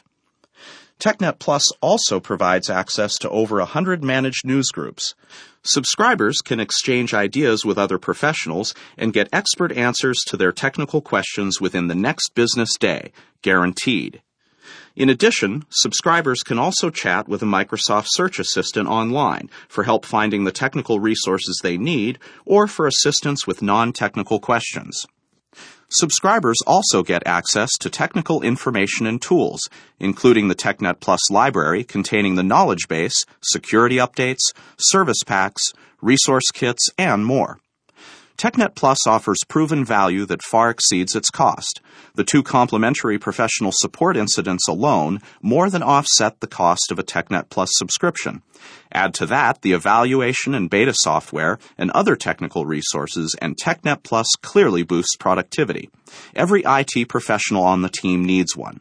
TechNet Plus also provides access to over one hundred managed news groups. Subscribers can exchange ideas with other professionals and get expert answers to their technical questions within the next business day, guaranteed. In addition, subscribers can also chat with a Microsoft Search Assistant online for help finding the technical resources they need or for assistance with non-technical questions. Subscribers also get access to technical information and tools, including the TechNet Plus library containing the knowledge base, security updates, service packs, resource kits, and more. TechNet Plus offers proven value that far exceeds its cost. The two complimentary professional support incidents alone more than offset the cost of a TechNet Plus subscription. Add to that the evaluation and beta software and other technical resources, and TechNet Plus clearly boosts productivity. Every I T professional on the team needs one.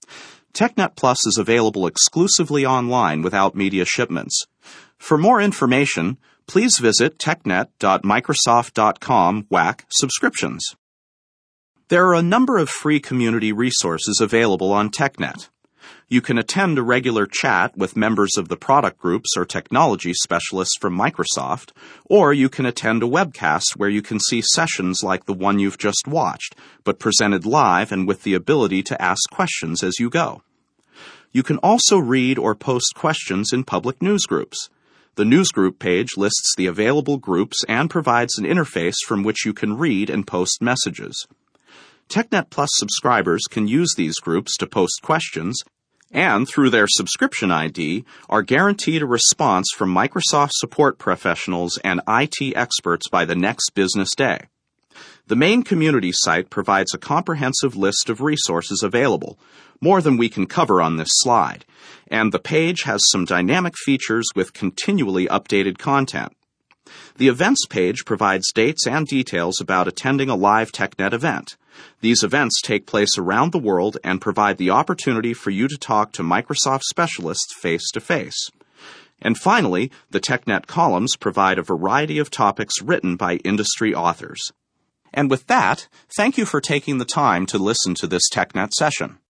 TechNet Plus is available exclusively online without media shipments. For more information, please visit technet dot microsoft dot com slash subscriptions. There are a number of free community resources available on TechNet. You can attend a regular chat with members of the product groups or technology specialists from Microsoft, or you can attend a webcast where you can see sessions like the one you've just watched, but presented live and with the ability to ask questions as you go. You can also read or post questions in public news groups. The newsgroup page lists the available groups and provides an interface from which you can read and post messages. TechNet Plus subscribers can use these groups to post questions, and through their subscription I D, are guaranteed a response from Microsoft support professionals and I T experts by the next business day. The main community site provides a comprehensive list of resources available, more than we can cover on this slide, and the page has some dynamic features with continually updated content. The events page provides dates and details about attending a live TechNet event. These events take place around the world and provide the opportunity for you to talk to Microsoft specialists face-to-face. And finally, the TechNet columns provide a variety of topics written by industry authors. And with that, thank you for taking the time to listen to this TechNet session.